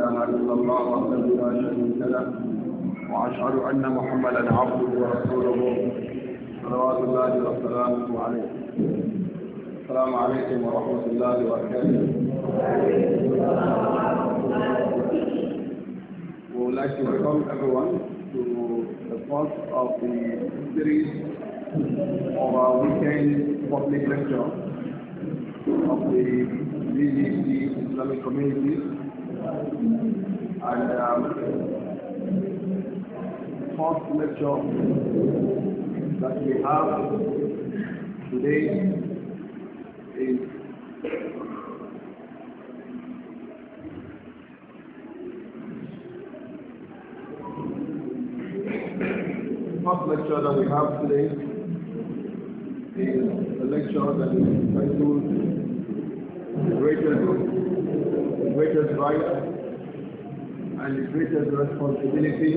إله إلا الله وحده لا شريك له وأشهد أن محمدا عبده ورسوله صلوات الله وسلامه عليه. السلام عليكم ورحمة الله وبركاته. We would like to welcome everyone to the first of the series of our weekend public lecture of the BGC Islamic Community. And first lecture that we have today is that we have today is the lecture that is entitled The Greatest Right and the Greatest Responsibility,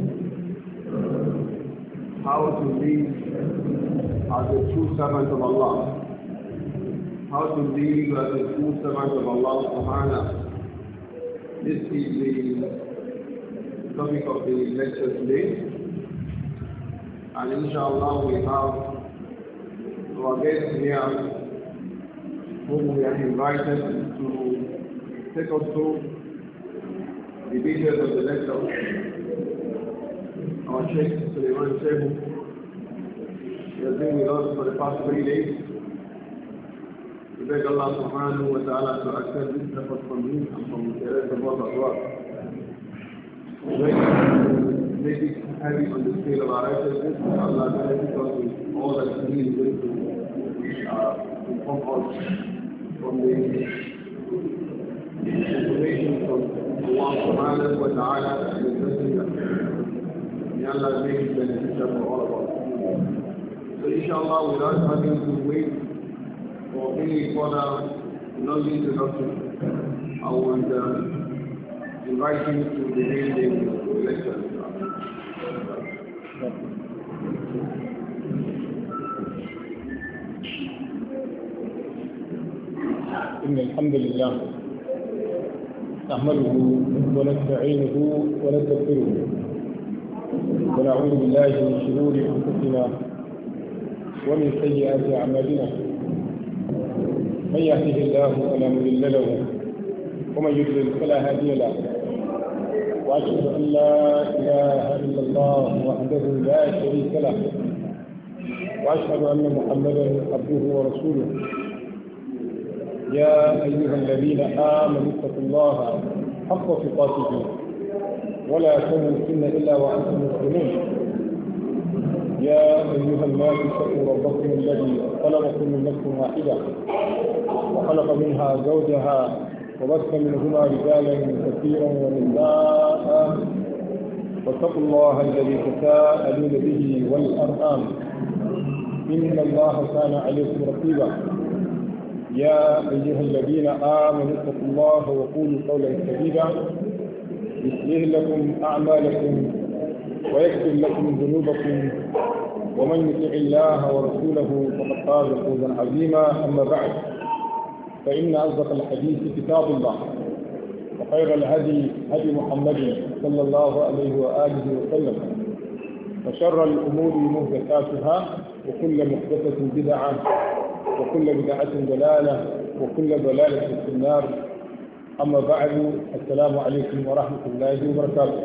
how to live as a true servant of Allah. How to live as a true servant of Allah subhanahu. This is the topic of the lecture today. And inshallah we have our guests here whom we are invited to take us through the details of the lecture. Our Sheikh Sulaiman Sheikh has been with us for the past 3 days. We beg Allah subhanahu wa ta'ala to accept this effort from him and from the rest of us as well. Make it heavy on the scale of our righteousness. Allah benefit us with all that He is going to inform us from the information from Allah subhanahu wa ta'ala and the messenger. May Allah make it beneficial for all of us. So inshallah, without having to wait for any further long introduction, I would invite him to begin the lecture. إن الحمد لله نحمده ونستعينه ونستغفره ونعوذ بالله من شرور أنفسنا ومن سيئات أعمالنا. من يهده الله فلا مضل له ومن يضلل فلا هادي له. وأشهد أن لا إله إلا الله وحده لا شريك له وأشهد أن محمدا عبده ورسوله. يا أيها الذين آمنوا اتقوا الله حق تقاته ولا تموتن إلا وأنتم مسلمون. يا أيها الناس اتقوا ربكم الذي خلقكم من نفس واحدة وخلق منها زوجها وبث منهما رجالا كثيرا ونساء واتقوا الله الذي تساءلون به والأرحام إن الله كان عليكم رقيبا. يا أيها الذين آمنوا اتقوا الله وقولوا قولا سديدا يصلح لكم أعمالكم ويغفر لكم ذنوبكم ومن يطع الله ورسوله فقد فاز فوزا عظيما. أما بعد فإن أصدق الحديث كتاب الله وخير الهدي هدي محمد صلى الله عليه وآله وسلم وشر الأمور محدثاتها وكل محدثة بدعة وكل بدعة ضلالة وكل ضلالة في النار. أما بعد السلام عليكم ورحمة الله وبركاته.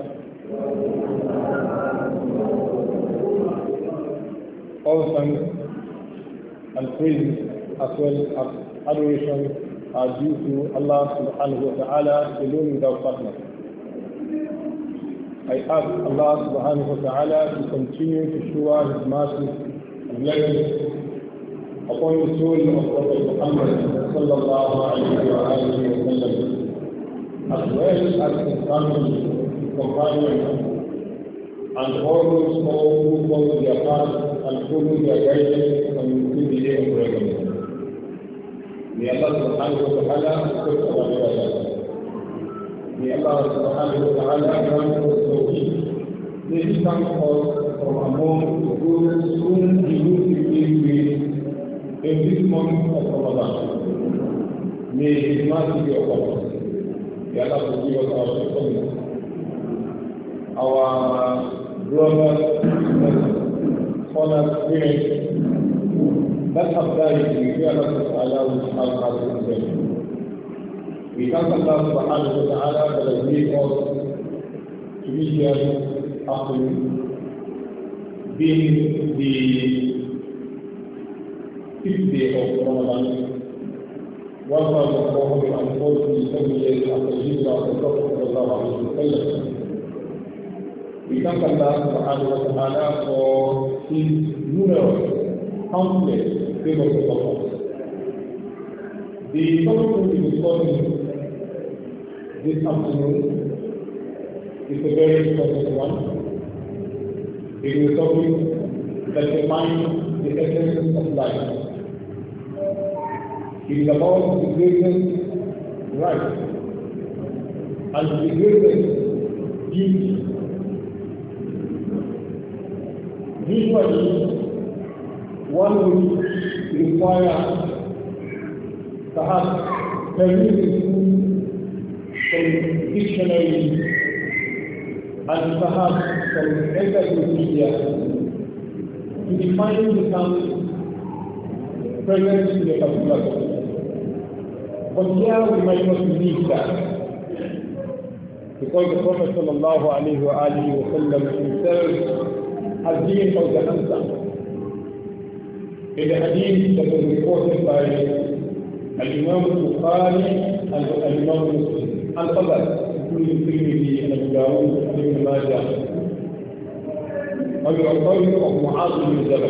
All thanks and praise as well as adoration are due to Allah subhanahu wa ta'ala alone without partner. I ask Allah subhanahu wa ta'ala to continue to shower His mercy and blessings upon the soul of Prophet Muhammad sallallahu alayhi wa sallam, as well as his family, his companions, and all those who follow their path and follow their guidance until the day of reckoning. May Allah subhanahu wa ta'ala accept our ibadah. May Allah subhanahu wa ta'ala grant us tawfiq. May He count us from among those whom He will give in this month of Ramadan. May His mercy be upon us. May Allah forgive us our shortcomings. Our brothers, scholars, parents that have died, we pray Allah will have mercy on them. We thank Allah subhanahu wa ta'ala that has made us to be here this afternoon, being the 5th day of Ramadan, 1447 years after the Hijrah of the Prophet sallallahu alayhi wa sallam. We thank Allah subhanahu wa ta'ala for his numerous, countless favors upon us. The topic we will be discussing this afternoon is a very important one. It is a topic that defines the essence of life. It is about the greatest right and the greatest duty. Usually, one would require perhaps perusing some dictionaries and perhaps some encyclopedia to define the terms present in a particular topic. But here we might not need that, because the Prophet sallallahu alayhi wa sallam himself has given us the answer. In the hadith that was reported by Al-Imam Bukhari and Al-Imam Muslim and others, including Tirmidhi and Abu Dawud and Ibn Majah, on the authority of Mu'adh bin Jabal.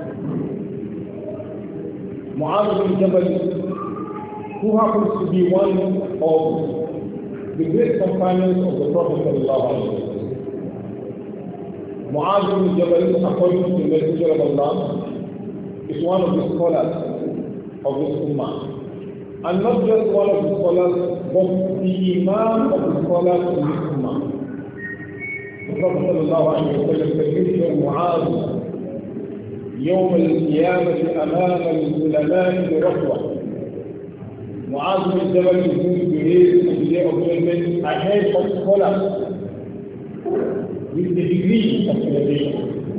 Mu'adh bin Jabal, who happens to be one of the great companions of the Prophet sallallahu alayhi wa sallam. Mu'adh bin Jabal, according to the Messenger of Allah, is one of the scholars of this Ummah. And not just one of the scholars, but the Imam of the scholars in this Ummah. The Prophet sallallahu alayhi wa sallam said, Mu'adh يوم القيامة أمام العلماء برفوة. Mu'adh bin Jabal is going to be raised on the day of judgment ahead of scholars with the degree of elevation.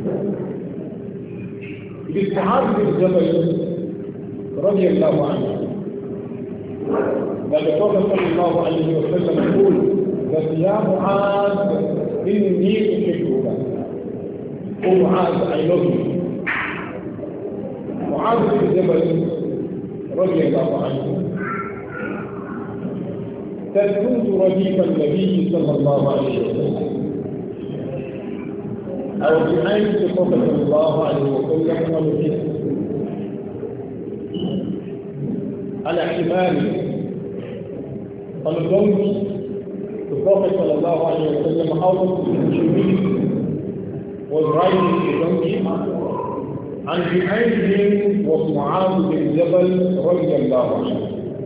It is Mu'adh bin Jabal radiallahu anhu that the Prophet sallallahu alayhi wa sallam told that Ya Mu'adh, inni uhibbuka. Oh Mu'adh, I love you. Mu'adh bin Jabal radiallahu anhu said, كنت رديف النبي صلى الله عليه وسلم. I was behind the Prophet sallallahu alayhi wa sallam on the hip. على حماره, on the donkey. The Prophet sallallahu alayhi wa sallam, out of humility, was riding the donkey, and behind him was Mu'adh bin Jabal radiallahu anhu.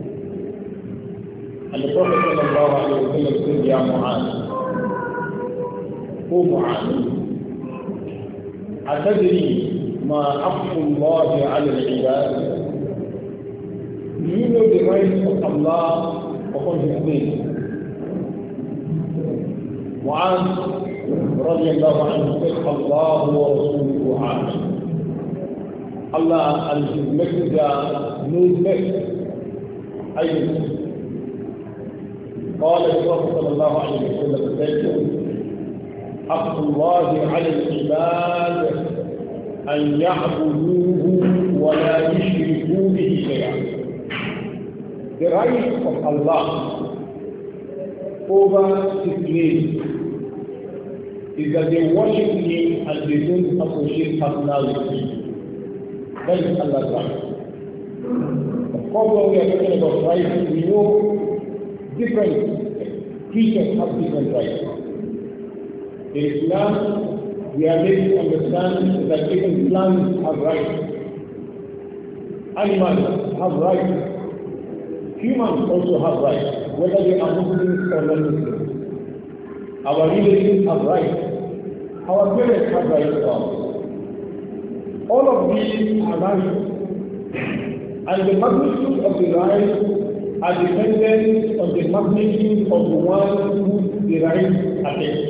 And the Prophet sallallahu alayhi wa sallam said, Ya Mu'adh, O Mu'adh, أتدري ما حق الله على العباد? Do you know the rights of Allah upon His name? Mu'adh radiallahu anhu said, Allah wa Rasuluhu a'lam. Allah and His Messenger knows best. I know. قال الرسول صلى الله عليه وسلم حق الله على العباد أن يعبدوه ولا يشركوا به شيئا. The right of Allah over His name is that they worship Him and they don't associate partner with Him. That is Allah's right. Of course, when we are talking about rights, we know different creatures have different rights. In Islam, we are made to understand that even plants have rights. Animals have rights. Humans also have rights, whether they are Muslims or non-Muslims. Our relatives have rights. Our parents have rights also. All of these are rights. And the magnitude of the rights are dependent on the magnitude of the one who derives attention.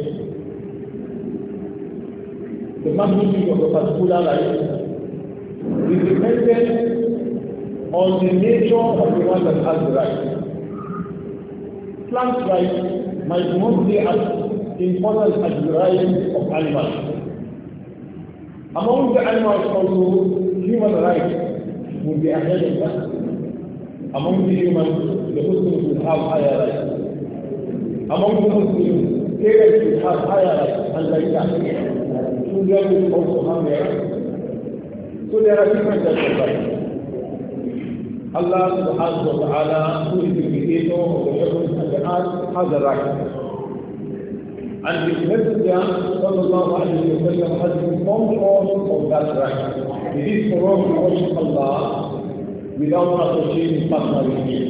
The magnitude of a particular right is dependent on the nature of the one that has the right. Plant rights might not be as important as the rights of animals. Among the animals also, human rights will be ahead of that. Among the humans, the Muslims will have higher rights. Among the Muslims, parents will have higher rights, and like that. Children will also have their rights. So there are different types of rights. Allah subhanahu wa ta'ala, who is the creator of the heavens and the earth, has a right. And his messenger, sallallahu alayhi wa sallam, has informed us of that right. It is for us to worship Allah without associating partner with him.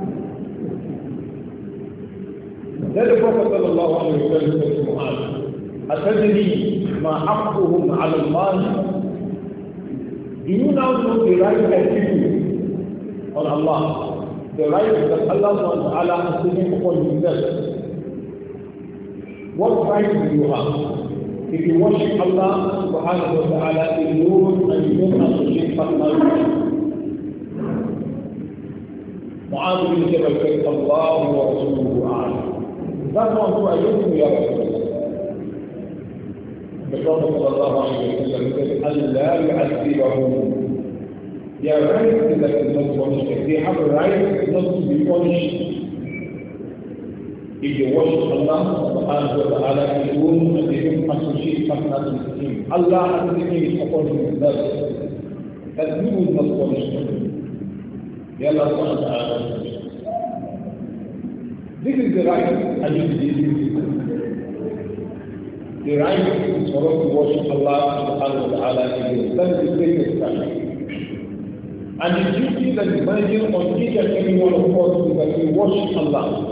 Then the Prophet sallallahu alayhi wa sallam said to Mu'adh, أَتَدْرِي مَا حَقُّهُمْ عَلَى اللَّهِ. Do you now know the right of people on Allah? The right that Allah subhanahu wa ta'ala has taken upon himself. What right do you have? If you worship Allah subhanahu wa ta'ala alone and you don't associate partners with him. Mu'adh bin Jabal said, Allah wa Rasuluhu a'lam. That's one who I don't know ya Rasulullah. The Prophet sallallahu alayhi wa sallam said, Allah yu'adhibahum. Their right is that they not punish. They have a right not to be punished if they worship Allah subhanahu wa ta'ala alone and they don't associate partners with him. Allah has taken it upon himself that he will not punish them. Ya Allah subhanahu wa ta'ala. This is the right and this is the duty. The right is for us to worship Allah subhanahu wa ta'ala alone. That is the greatest right. And the duty that is binding on each and every one of us is that we worship Allah.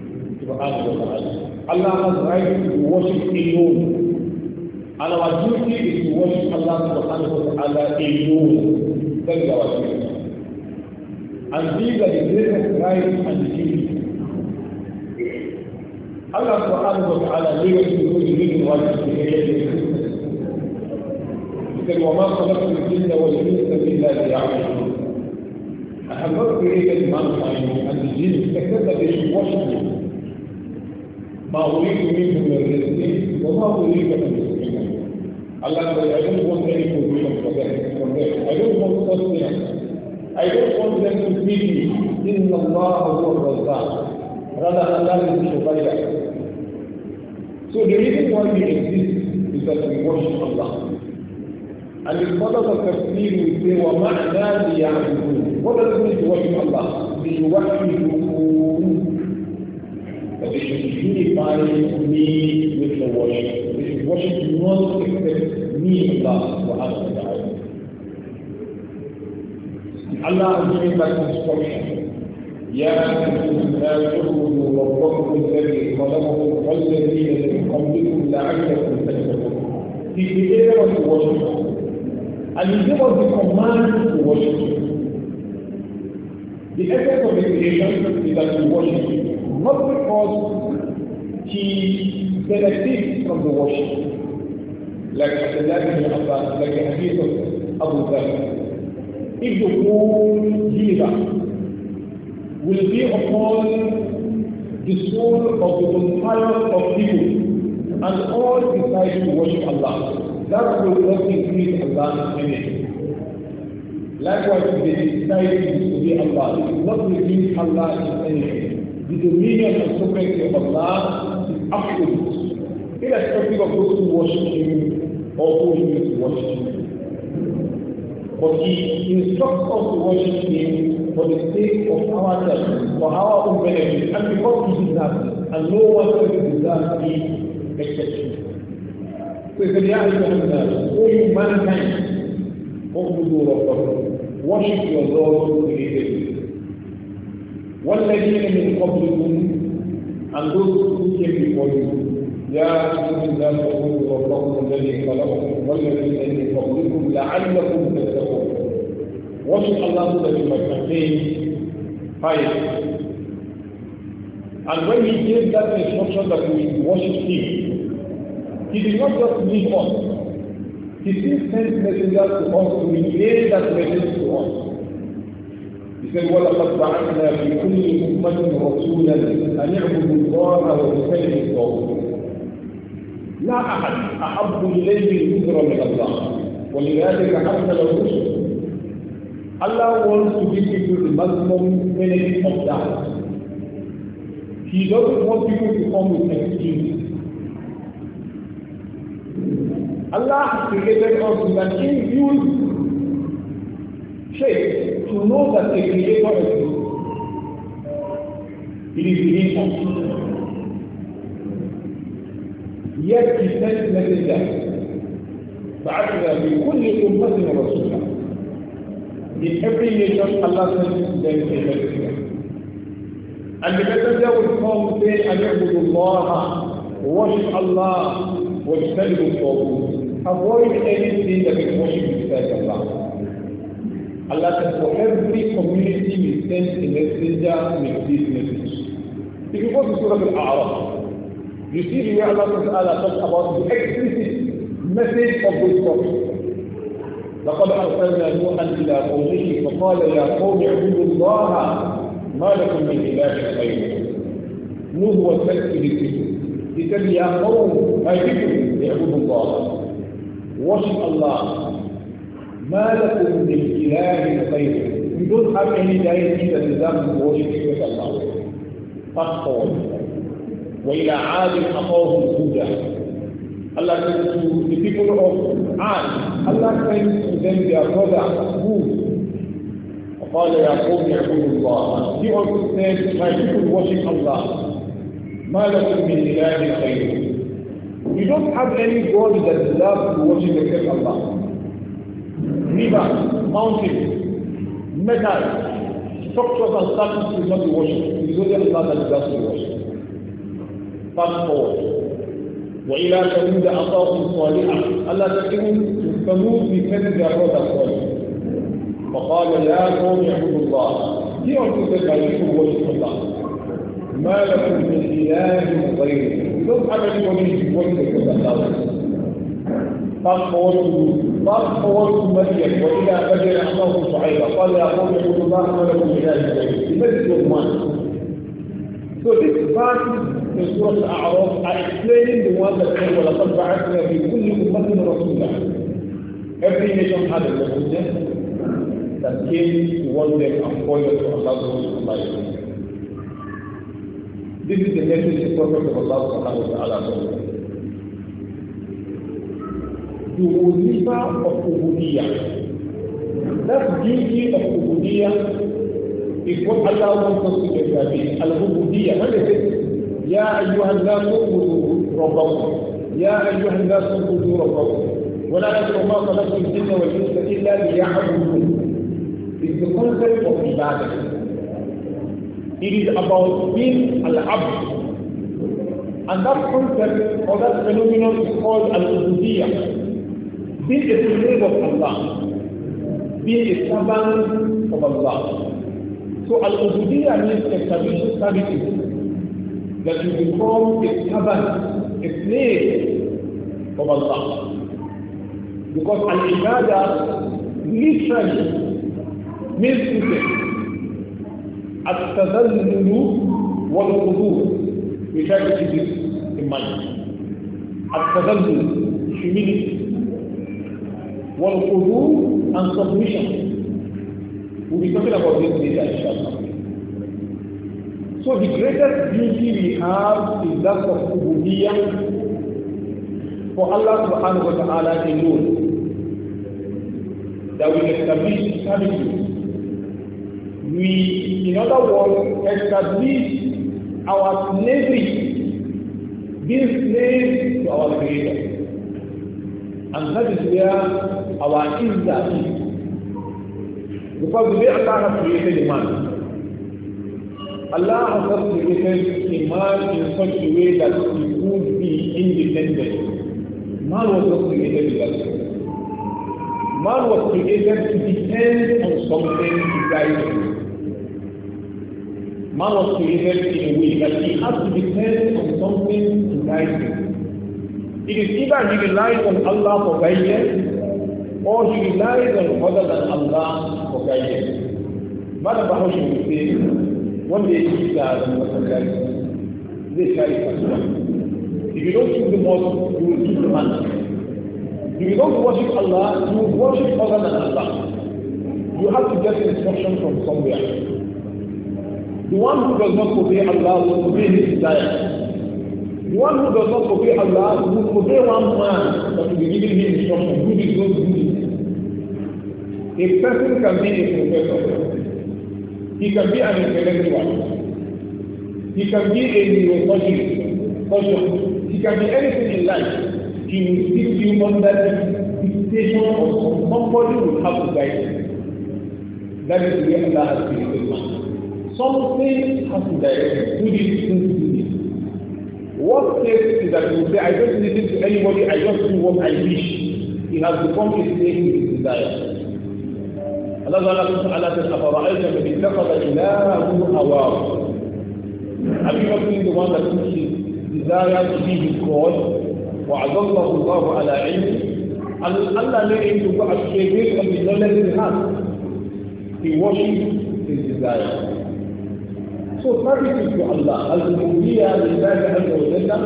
Allah has right to worship alone. And our duty is to worship Allah subhanahu wa ta'ala alone. That is our duty. And these are the greatest rights and the duties. Allah subhanahu wa ta'ala gave us the reason why we created this. He said, وَمَا خَلَقْتُ الْجِنَّ وَالْإِنسَ إِلَّا لِيَعْبُدُونِ. I have not created mankind and the jinn except that they should worship me. ما أريد منهم من رزق وما أريد أن يسلمون. Allah said, I don't want any provision from them. I don't want sustenance. I don't want them to feed me. إِنَّ اللَّهَ هُوَ الرَّزَّاقُ. Rather, Allah is the provider. So the reason why we exist is that we worship Allah. And the scholars of Tafsir will say, وَمَعْنَا لِيَعْبُدُونَ. What does it mean to worship Allah? لِيُوَحِّدُونَ. That they should unify me with the worship. They should worship not except me, Allah subhanahu wa ta'ala. Allah has given that instruction. يا أيها الناس اعبدوا ربكم الذي خلقكم والذين من قبلكم لعلكم تتقون. He created us to worship Him. And He gave us the command to worship Him. The essence of the creation is that we worship Him. Not because He benefits from the worship. Like Abdullah ibn Abbas, like the hadith of Abu Dharr. If the whole universe will be upon the soul of the entire of people and all decide to worship Allah, that will not increase Allah's image. Likewise, if they decide to disobey Allah, it will not reduce Allah's image. The dominion and sovereignty of Allah is absolute, irrespective of those who worship Him or who refuse to worship Him. But He instructs us to worship Him for the sake of ourselves, for our own benefit, and because He deserves it, and no one else deserves it except Him. So He said, يَا أَيُّهَا النَّاسُ, O you mankind, اعبدوا ربكم, worship your Lord who created you. وَالَّذِينَ مِنْ قَبْلِكُمْ, and those who came before you. يَا أَيُّهَا النَّاسُ اعبدوا ربكم الذي خلقكم والذين من قبلكم لعلكم تتقون. Worship Allah so that you might attain piety. And when he gave that instruction that we worship him, he did not just leave us. He still sent messengers to us to relay that message to us. He said, وَلَقَدْ بَعَثْنَا فِي كُلِّ أُمَّةٍ رَسُولًا أَنِ اعْبُدُوا اللَّهَ وَاجْتَنِبُوا الطَّاغُوتَ لا أحد أحب إليه الذكر من الله ولذلك أرسل الرسل. Allah wants to give people the maximum benefit of that. He doesn't want people to come with excuses. Allah has created us with an inbuilt faith to know that the Creator exists. It is within us. Yet he sent messengers. بعثنا في كل أمة رسولا. In every nation, Allah sends them a messenger. And the messenger will come saying, أن اعبدوا الله, worship Allah, واجتنبوا الطاغوت. Avoid anything that is worship besides Allah. Allah says for every community we send a messenger with this message. If you go to Surah Al-A'raf, you see the way Allah talks about the explicit message of those prophets. لقد أرسلنا نوحا إلى قومه فقال يا قوم اعبدوا الله ما لكم من إله غيره. Nuh was sent to his people. He said, يا قوم my people اعبدوا الله. Worship Allah. ما لكم من إله غيره. You don't have any deity that deserves to worship except Allah. Fast forward. وإلى عاد أخاهم هودا. Allah says to the people of Ad, Allah sends to them their brother Hud. وقال يا قوم اعبدوا الله. He also said, my people worship Allah. ما لكم من إله غيره. You don't have any God that deserves to worship except Allah. Rivers, mountains, metals, structures and statues will not be worshipped. It is only Allah that deserves to worship. Fast forward. وإلى ثمود أخاهم صالحا. Allah تكلم ثمود بسنة their brother Salih. فقال يا قوم اعبدوا الله. He also said my people worship Allah. ما لكم من إله غيره. You don't have anybody to worship except Allah. Fast forward to Maryam. وإلى مدين أخاهم شعيبا. قال يا قوم اعبدوا الله ما لكم من إله غيره. The message was one. So this verse in Surah Al-A'raf are explaining the one that said, وَلَقَدْ بَعَثْنَا فِي كُلِّ أُمَّةٍ رَسُولًا. Every nation had a messenger that came to warn them and point them to Allah subhanahu wa ta'ala. This is the message the Prophet of Allah subhanahu wa ta'ala told. The wazifa of Ubudiyyah. That duty of Ubudiyyah is what Allah wants us to establish. Al-Ubudiyyah. When they say, يا أيها الناس اعبدوا ربكم يا أيها الناس اعبدوا ربكم ولا تدعوا ما خلقت الجن والإنس إلا ليعبدون. It's the concept of ibadah. It is about being al-abd. And that concept or that phenomenon is called al-ubudiyyah. Being a slave of Allah. Being a servant of Allah. So al-ubudiyyah means establishing services. That you become a servant, a slave of Allah. Because al-ibadah literally means two things. At-tadallulu wal-qudur. We try to keep this in mind. At-tadallulu, humility. Wal-qudur and submission. We'll be talking about this later, inshallah. So the greatest beauty we have is that of Ubudiyyah for Allah subhanahu wa ta'ala alone. That we establish servitude. We, in other words, establish our slavery, being slaves to our Creator. And that is where our izzah is. Because the way Allah has created a man, Allah has not created a man in such a way that he would be independent. Man was not created in that way. Man was created to depend on something to guide him. Man was created in a way that he has to depend on something to guide him. It is either he relies on Allah for guidance or he relies on other than Allah for guidance. Madam Bahashi will say, one day he said, this guy is if you don't keep the mosque, you will keep the man. If you don't worship Allah, you will worship other than Allah. You have to get instruction from somewhere. The one who does not obey Allah will obey his desire. The one who does not obey Allah will obey one man that will be giving him instruction. Do this, don't do this. A person can be a professor. He can be an intellectual. He can be a neurosurgeon. He can be anything in life. He will still be under the dictation of somebody who will have to guide him. That is the way Allah has created man. Something has to direct him. Do this, don't do this. What case is that he will say, I don't listen to anybody, I just do what I wish. He has become a slave to his desire. Allah says, أَفَرَأَيْتَ مَنِ اتَّخَذَ إِلَهَهُ هَوَاهُ. Have you not seen the one that took his desire to be his God? وَعَضَلَّهُ اللَّهُ عَلَىٰ عِلْمٍ. And Allah made him to go astray based on the knowledge he has. He worships his desire. So service to Allah, al-Rububiyyah lillahi azza wa jalla,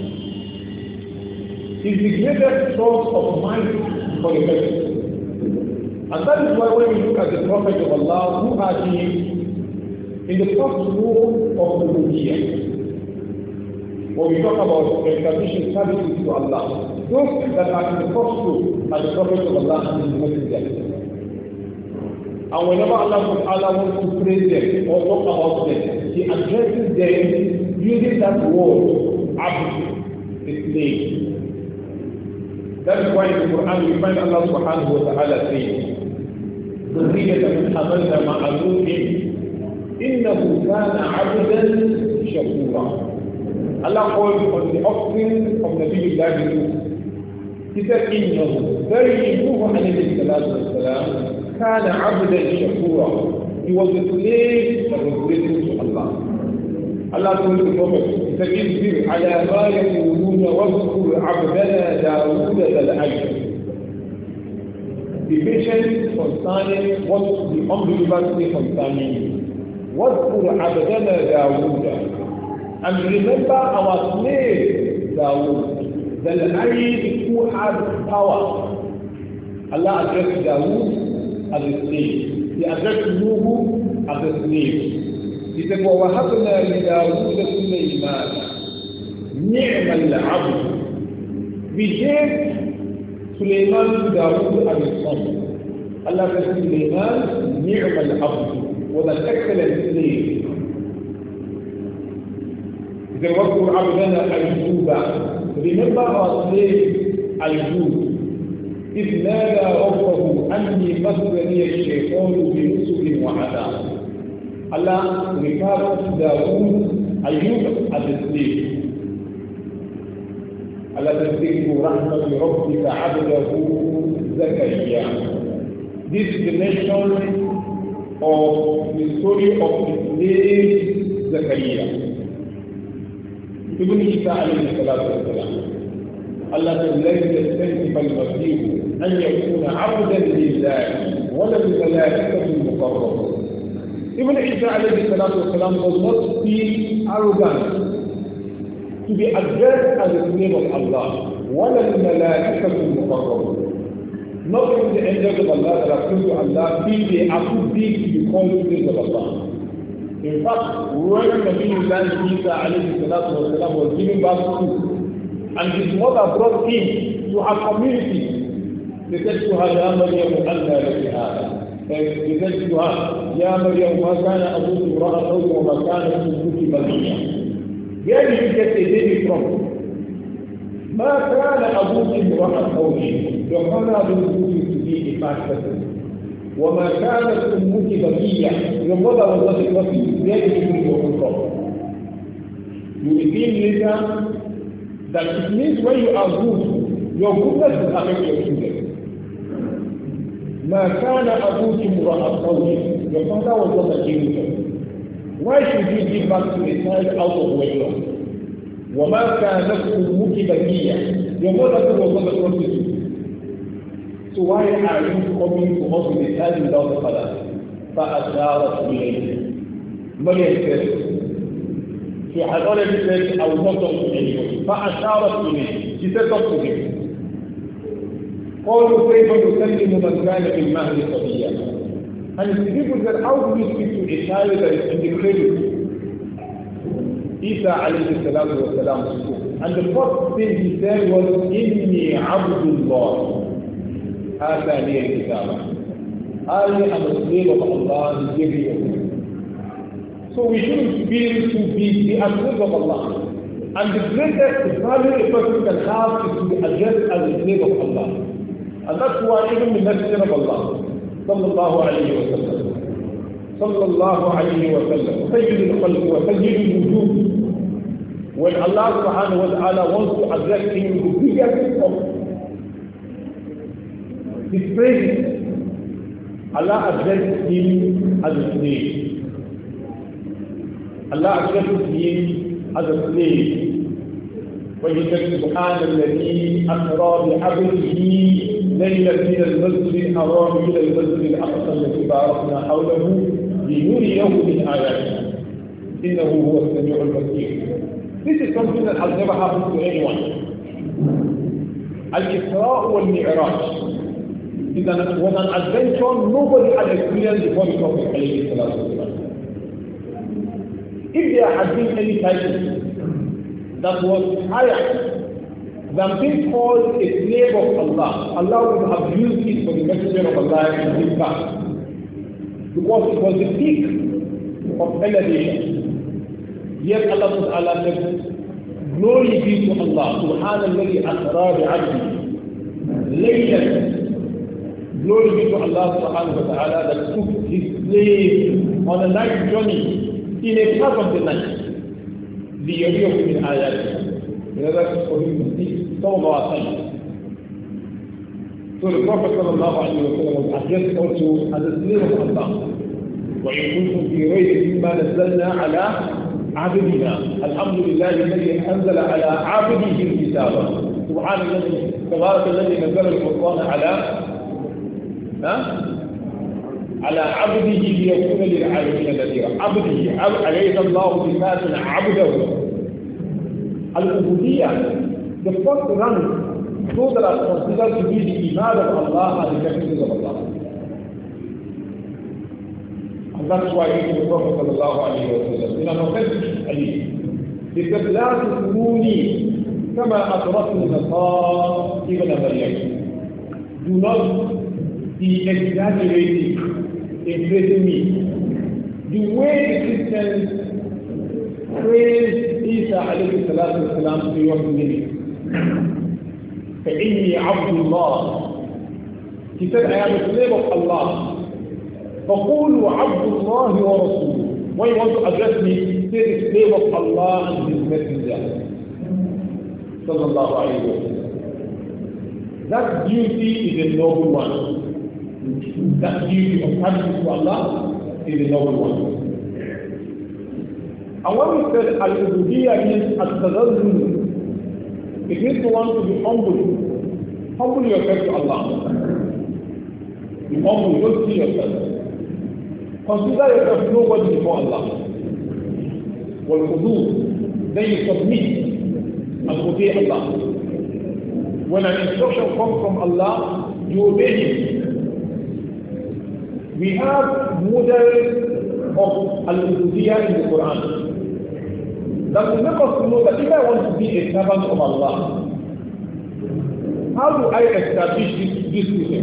is the greatest source of might for the person. And that is why when we look at the Prophet of Allah, who are in the first rule of Rububiyyah, when we talk about establishing services to Allah, those that are in the first rule are the Prophet of Allah and his Messenger. And whenever Allah wants to praise them or talk about them, He addresses them using that word, abd, a slave. That is why in the Quran we find Allah subhanahu wa ta'ala saying, ذُرِّيَّةَ مِنْ حَمَلْنَا مَعَ نُوحٍ إِنَّهُ كَانَ عَبْدًا شَكُورًا. Allah calls on the offspring of Nabi Nuh. He said, إِنَّهُ very Nuh alayhi salatu wa salam كان عبدا شكورا. He was a slave that was grateful to Allah. Allah told the Prophet, فَإِذْبِرْ عَلَى مَا يَقُولُونَ وَاذْكُرْ عَبْدَنَا دَاوُودَ ذَا الْأَيْدِ. Be patient concerning what the unbelievers say concerning you. وَاذْكُرْ عَبْدَنَا دَاوُودَ. And remember our slave Dawood, ذَا الْأَيْدِ, who had power. Allah addressed Dawood as a slave. He addressed Nuhu as a slave. He said, وَوَهَبْنَا لِدَاوُودَ سُلَيْمَانَ نِعْمَ الْعَبْدُ. We gave Sulaiman to Dawood as his son. Allah said, Sulaiman نِعْمَ الْعَبْدُ, was an excellent slave. He said, وَاذْكُرْ عَبْدَنَا أَيُّوبَ. Remember our slave Ayyub. إذ نادى ربه أني مسني الشيطان بنصب وعذاب. Allah refers to Dawood, Ayyub as a slave. Allah تذكر رحمة ربك عبده زكريا. This is the mention of the story of the slave Zakaria. Ibn Isa alayhi salatu wa salam. Allah said, لَيْسَ يَسْتَنْكِفَ الْمَسِيحُ أَنْ يَكُونَ عَبْدًا لِلَّهِ وَلَا الْمَلَائِكَةُ الْمُقَرَّبُونَ. Ibn Isa alayhi salatu wa salam does not feel arrogant to be addressed as a slave of Allah. وَلَا الْمَلَائِكَةُ الْمُقَرَّبُونَ. Not even the angels of Allah that are close to Allah feel they are too big to be called slaves of Allah. In fact, when Nabi Isa alayhi salatu wa salam was giving birth to, and his mother brought him to her community, they said to her, يا مريم أنى لك هذا. They said to her, يا مريم ما كان أبوك امرأ سوء وما كانت أمك بغيا. Where did you get a baby from? ما كان أبوك امرأ سوء. Your mother didn't put you to be a bad person. وما كانت أمك بغيا. Your mother was not a person. Where did you bring your own from? You will see later that it means when you are good, your goodness will affect your children. ما كان أبوك امرأ سوء. Your father was not a genius. Why should you give back to a child out of wedlock? وَمَا كَانَتْ أُمُّكِ بَكِيًّا. Your mother was not a prostitute. So why are you coming to us with a child without a father? فَأَشَارَتْ إِلَيْهِ. Maryam said, she had already said, I will not talk to anybody. فَأَشَارَتْ إِلَيْهِ. She said, talk to him. قالوا كيف نكلم من كان في المهد صبيا. And the people said, how do you speak to a child that is in the cradle? Isa alayhi salatu wa salam spoke. And the first thing he said was, إِنِّي عَبْدُ اللَّهِ آتَانِيَ الْكِتَابَ. I am a slave of Allah, He gave me a book. So we shouldn't feel to be the slave of Allah. And the greatest value a person can have is to be addressed as a slave of Allah. And that's why even the Messenger of Allah, sallallahu alayhi wa sallam, sayyid al-khalq wa sayyid al-wujud, when Allah subhanahu wa ta'ala wants to address him with the biggest of his praises, Allah addresses him as a slave. Allah addresses him as a slave. When he says, سبحان الذي أسرى بعبده ليلا من المسجد الحرام إلى المسجد الأقصى الذي باركنا حوله لنريه من آياتنا إنه هو السميع البصير. This is something that has never happened to anyone. Al-Isra wal-Mi'raj was an adventure nobody had experienced before the Prophet alayhi salatu wa sallam. If there had been any title that was higher than being called a slave of Allah, Allah would have used it for the Messenger of Allah in his past. Because it was the peak of elevation. Yet Allah Ta'ala said, glory be to Allah, Subhanallah asra bi'abdi. Laylan. Glory be to Allah Subhanahu wa Ta'ala that took his slave on a night journey in a part of the night. The area of the ayat. In order for him to see some of our things. So the Prophet sallallahu alayhi wa sallam was addressed also as a slave of Allah. وَإِن كُنتُمْ فِي رَيْبٍ مِّمَّا نَزَّلْنَا عَلَىٰ عَبْدِنَا الْحَمْدُ لِلَّهِ الَّذِي أَنزَلَ عَلَىٰ عَبْدِهِ الْكِتَابَ سبحان الذي تبارك الذي نزل القرآن على عبده ليكون للعالمين نذيرا. عبده أليس الله بكاف عبده. Al-Ubudiyya, the first rank, those that are considered to be the Imam of Allah are the messengers of Allah. And that's why the Prophet sallallahu alayhi wa sallam, in an authentic hadith, he said, لا تكوني كما أتركت النصارى ابن مريم. Do not be exaggerating in praising me. The way the Christians praise Isa alayhi salatu wa salam to your community. فَإِنِّي عَبْدُ اللَّهِ. He said, I am a slave of Allah. فَقُولُوا عَبْدُ اللَّهِ وَرَسُولُهُ. When you want to address me, say the slave of Allah and His Messenger. Sallallahu alayhi wa sallam. That duty is a noble one. That duty of service to Allah is a noble one. And when we said al-ubudiyya means at-tadallul, it means to want to be humble. Humble yourself to Allah. Be humble, don't see yourself. Consider yourself nobody before Allah. Wal-khudu, then you submit and obey Allah. When an instruction comes from Allah, you obey Him. We have models of al-ubudiyya in the Quran. That will make us know that if I want to be a servant of Allah, how do I establish this system?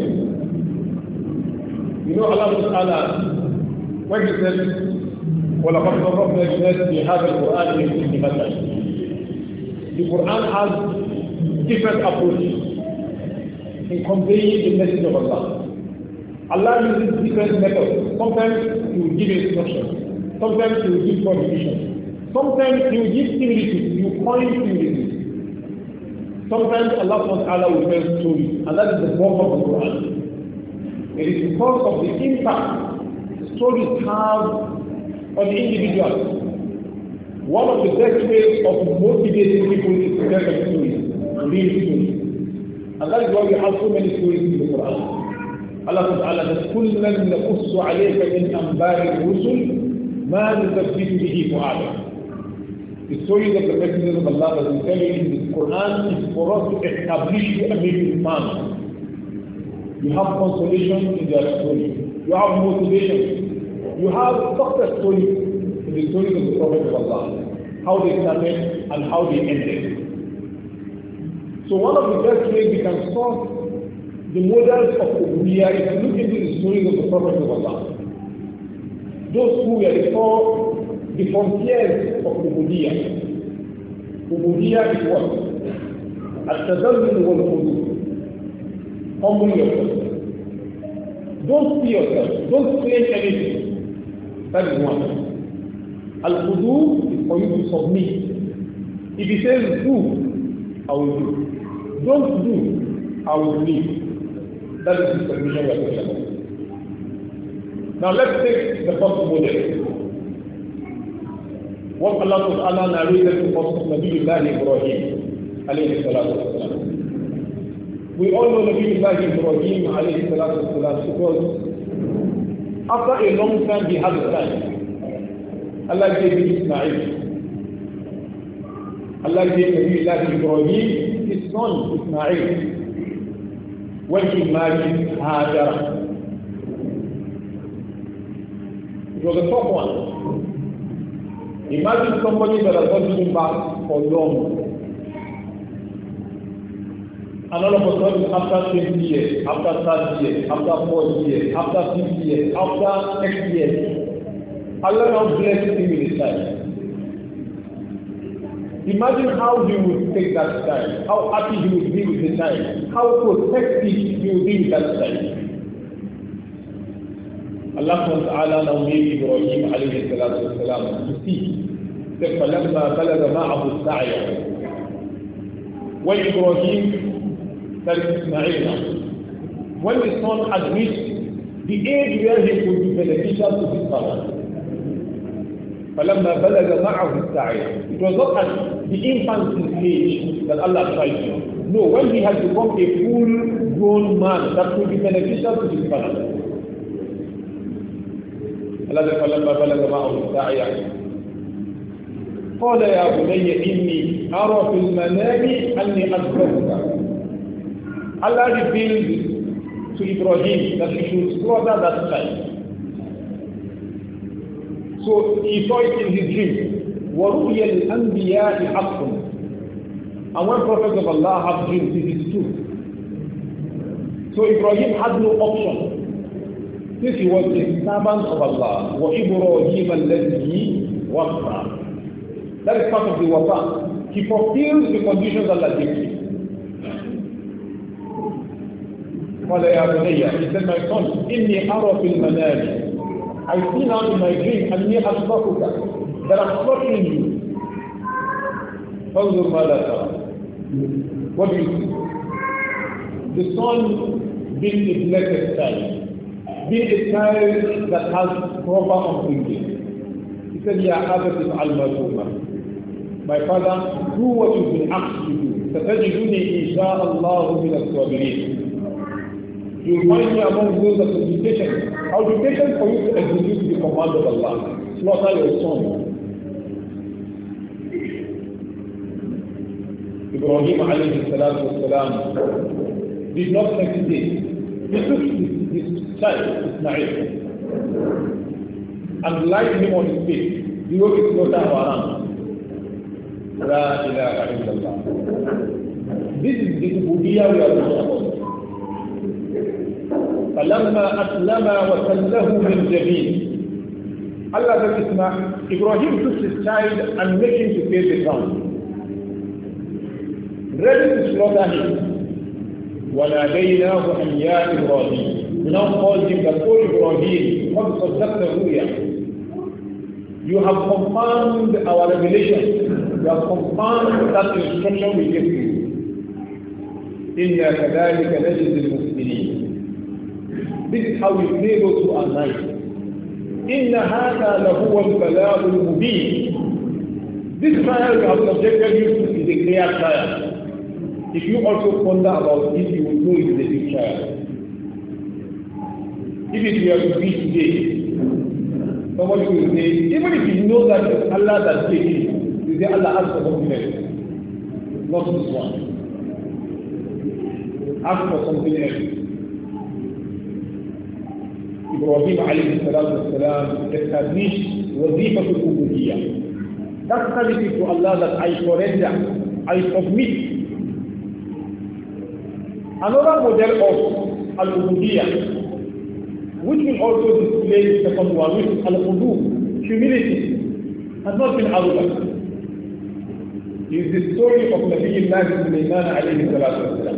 You know Allah Ta'ala, when He says, وَلَقَدْ صَرَّفْنَا لِلنَّاسِ فِي هَذَا الْقُرْآنِ مِنْ كُلِّ مَثَلٍ. The Quran has different approaches in conveying the message of Allah. Allah uses different methods. Sometimes He will give instruction. Sometimes He will give prohibition. Sometimes He will give similitude. You point similitude. Sometimes Allah SWT will tell stories, and that is the bulk of the Quran. It is because of the impact stories have on the individual. One of the best ways of motivating people is to tell them stories, real stories. And that is why we have so many stories in the Quran. Allah Ta'ala says, كُلًّا نَقُصُّ عَلَيْكَ مِنْ أَنْبَاءِ الرُّسُلِ مَا نُثَبِّتُ بِهِ فُؤَادَكَ. The stories of the messengers of Allah that we tell you in the Quran is for us to establish you and make you firm. You have consolation in their story. You have motivation. You have success stories in the stories of the Prophet of Allah. How they started and how they ended. So one of the best ways we can solve the models of Ubudiyyah is to look into the stories of the Prophet of Allah. Those who were the frontiers of Ubudiyyah. Ubudiyyah is what? At-tadallul wal-khudu. Humble yourself. Don't see yourself. Don't claim anything. That is one. Al-khudu is for you to submit. If he says do, I will do. Don't do, I will leave. That is the submission we are talking about. Now let's take the first model. What Allah Ta'ala narrated to us of Nabiullah Ibrahim alayhi salatu wasalam. We all know Nabiullah Ibrahim alayhi salatu wasalam because after a long time he had a son. Allah gave him Ismail. Allah gave Nabiullah Ibrahim his son Ismail when he married Hajar. It was a tough one. Imagine somebody that has not been back for long. And all of a sudden, after 20 years, after 30 years, after 40 years, after 50 years, after X years, Allah now blesses him with a child. Imagine how he would take that child, how happy he would be with the child, how protective he would be with that child. Allah Ta'ala now made Ibrahim alayhi salatu wasalam to see that فَلَمَّا بَلَغَ مَعَهُ السَّعْيَ. When Ibrahim, that is Ismail now, when the son had reached the age where he could be beneficial to his father, فَلَمَّا بَلَغَ مَعَهُ السَّعْيَ. It was not at the infancy stage that Allah tried him. No, when he had become a full-grown man that could be beneficial to his father. Allah said, فَلَمَّا بَلَغَ مَعَهُ السَّعْيَ قال يا بني إني أرى في المنام أني أذبحك. Allah revealed to Ibrahim that he should slaughter that child. So he saw it in his dream. وَرُؤْيَ الْأَنْبِيَاءِ حَقٌّ. And when prophets of Allah have dreams, it is true. So Ibrahim had no option. Since he was a servant of Allah, وَإِبْرَاهِيمَ الَّذِي وَفَّى. That is part of the wafa. He fulfills the conditions Allah gives him. قال يا بني, he said, my son, إني أرى في المنام. I see now in my dream أني أصبحك, that I'm slaughtering you. فانظر ماذا ترى. What do you see? The son being a blessed child, being a child that has proper upbringing. He said, يا أبت افعل ما تؤمر. My father, do what you've been asked to do. ستجدني إن شاء الله من الصابرين. You will find me among those that will be patient. I will be patient for you to execute the command of Allah. Slaughter your son. Ibrahim alayhi salatu wasalam did not hesitate. He took his child, Ismail, and lighted him on his face. He wrote his slaughter around. La ilaha illallah. This is the Ubudiyyah we are talking about. فَلَمَّا أَسْلَمَا وَسَلَّهُ مِنْ جَبِينٍ. Allah said, Ibrahim took his child and made him to face the ground, ready to slaughter him. وَنَادَيْنَاهُ أَنْ يَا إِبْرَاهِيمُ. We now called him that, O Ibrahim, قَدْ صَدَّقْتَ الرُّؤْيَا. You have confirmed our revelation. You have confirmed that instruction we gave you. إِنَّا كَذَلِكَ نَجْزِي الْمُحْسِنِينَ. This is how we pay those who are nice. إِنَّ هَذَا لَهُوَ الْبَلَاءُ الْمُبِينُ. This trial you have subjected you to is a clear trial. If you also ponder about it, you will know it is a big trial. If it were to be today, somebody will say, even if you know that it's Allah that takes it, you say Allah ask for something else. Not this one. Ask for something else. Ibrahim alayhi salatu wasalam established wazifa al-ubudiyya. That quality to Allah that I surrender, I submit. Another model of al-ubudiyya, which will also display the second one, which is al-qudu, humility, has not been arrogant. Is the story of Nabiullah Sulaiman alayhi salatu wasalam.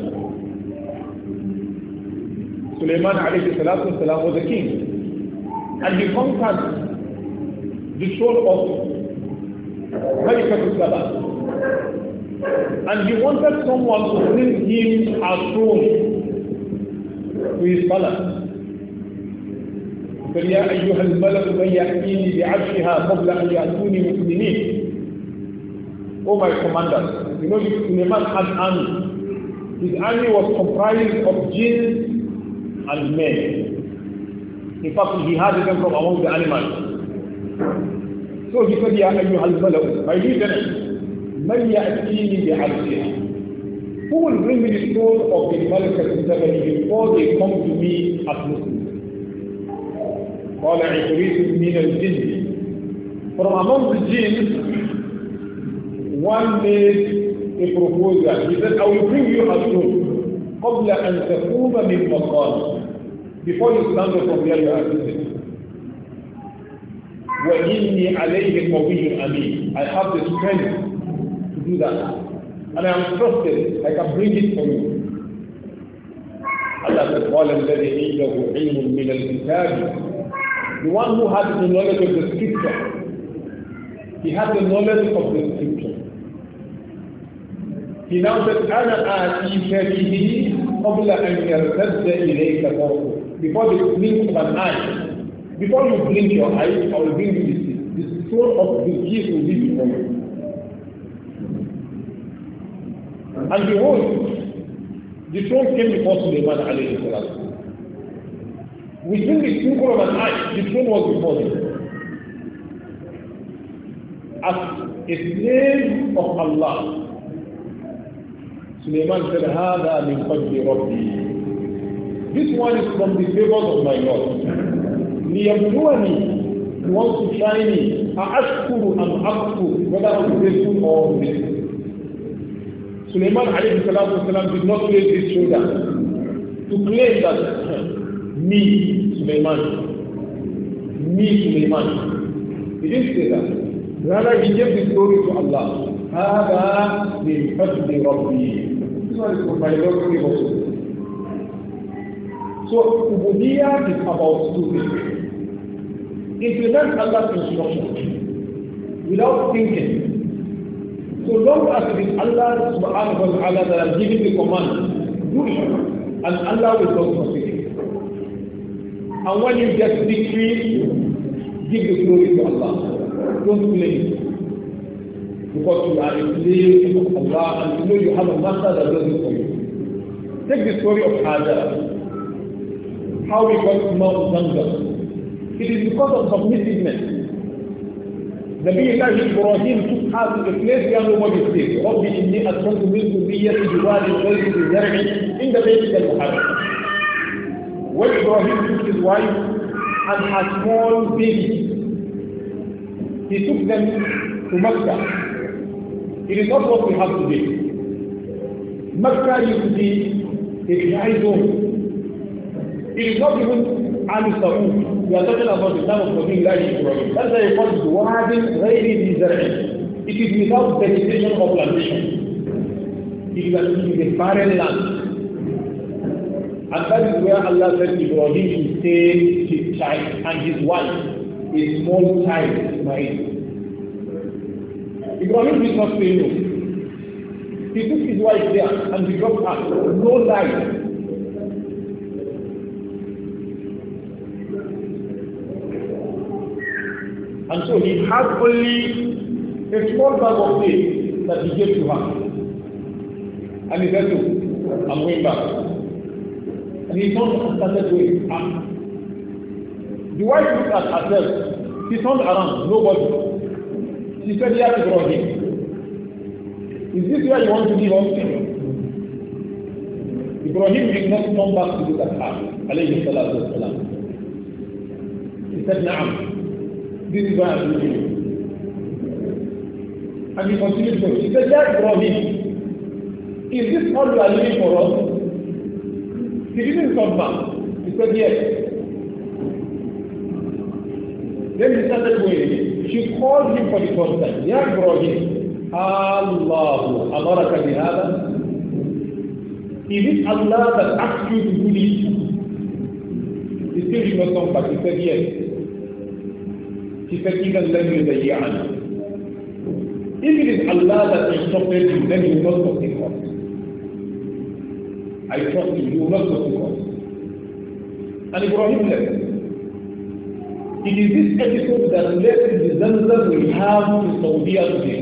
Sulaiman alayhi salatu wasalam was a king, and he conquered the throne of Malikat al-Saba, and he wanted someone to bring him a throne to his palace. فَيَا أَيُّهَا الْمَلَكُ مَنْ يَأْتِينِي بِعَرْشِهَا قَبْلَ أَنْ يَأْتُونِي مُسْلِمِينَ. Oh my commander, you know Sulaiman had an army. His army was comprised of jinns and men. In fact, he had them from among the animals. So he said, Ya ayyuhal malaku, my lieutenant, man ya'tini bi'arshihha. Who will bring me the throne of the Malakat al-Sabah before they come to me as Muslims? قال عفريت من الجن. From among the jinn, one made a proposal. He said, I will bring you a throne قبل أن تقوم من مقام. Before you stand up from where you are sitting. وَإِنِّي عَلَيْهِ قَوِيٌّ أَمِينٌ. I have the strength to do that. And I am trusted. I can bring it for you. Allah said, قَالَ الَّذِي عِنْدَهُ عِلْمٌ مِنَ الْكِتَابِ. The one who had the knowledge of the scripture. He had the knowledge of the scripture. He now said, أَنَا آتِيكَ بِهِ قَبْلَ أَنْ يَرْتَدَّ إِلَيْكَ طَرْفُكَ. Before the blink of an eye. Before you blink your eyes, I will bring you this throne of the keys will be before you. And behold, the throne came before Sulaiman alayhi salam. Within the twinkle of an eye, the throne was before him. As a slave of Allah, Sulaiman said, هَذَا مِنْ فَضْلِ رَبِّي. This one is from the favors of my Lord. لِيَبْلُوَنِي. He wants to try me. أَأَشْكُرُ أَمْ أَكْفُرُ. Whether I will be grateful or not. Sulaiman alayhi salatu wasalam did not raise his shoulder to claim that me, Sulaiman. He didn't say that. Rather, he gave the glory to Allah. هَذَا مِنْ فَضْلِ رَبِّي. This one is from my Lord's favors. So, Ubudiyya is about two things. Implement Allah's instruction without thinking. So long as it is Allah subhanahu wa ta'ala that has given the command, do it, and Allah will not forsake it. And when you get victory, give the glory to Allah. Don't claim it. Because you are a slave of Allah and you know you have a master that does it for you. Take the story of Hajar. How we got Mount Zamzam. It is because of submissiveness. Nabi Ibrahim took her to a place where nobody stays. رَبِّ إِنِّي أَسْكَنْتُ مِنْ ذُرِّيَّتِي بِوَادٍ غَيْرِ ذِي زَرْعٍ عِنْدَ بَيْتِكَ الْمُحَرَّمِ. When Ibrahim took his wife and her small baby, he took them to Mecca. It is not what we have today. Mecca used to be a dry zone. It is not even Ali Saud. We are talking about the time of Nabiullah Ibrahim. That's why it calls Wadin Ghairi Zi Zar'in. It is without vegetation or plantation. It is a barren land. And that is where Allah said Ibrahim should take his child and his wife, a small child, Ismail. Ibrahim did not say no. He took his wife there and he dropped her. No life. And so he had only a small bag of dates that he gave to her. And he said, look, I'm going back. And he turned and started going up. The wife looked at herself. She turned around, nobody. She said, yes, Ibrahim. Is this where you want to give up? Ibrahim did not come back to look at her. Alayhi salatu wasalam. He said, Na'am. This is where I'm leaving you. And he continued to go. He said, yeah, Ibrahim. Is this all you are leaving for us? He didn't come back. He said, yes. Then he started going. She called him for the first time. Ya Ibrahim, Allahu amaraka bihada. Is it Allah that asked you to do this? He still did not come back. He said, yes. He said, even let me the ya'ana. If it is Allah that instructed you, then you will not forsake us. I trust you, you will not forsake us. And Ibrahim left. It is this episode that led to the Zamzam we have in Saudi today.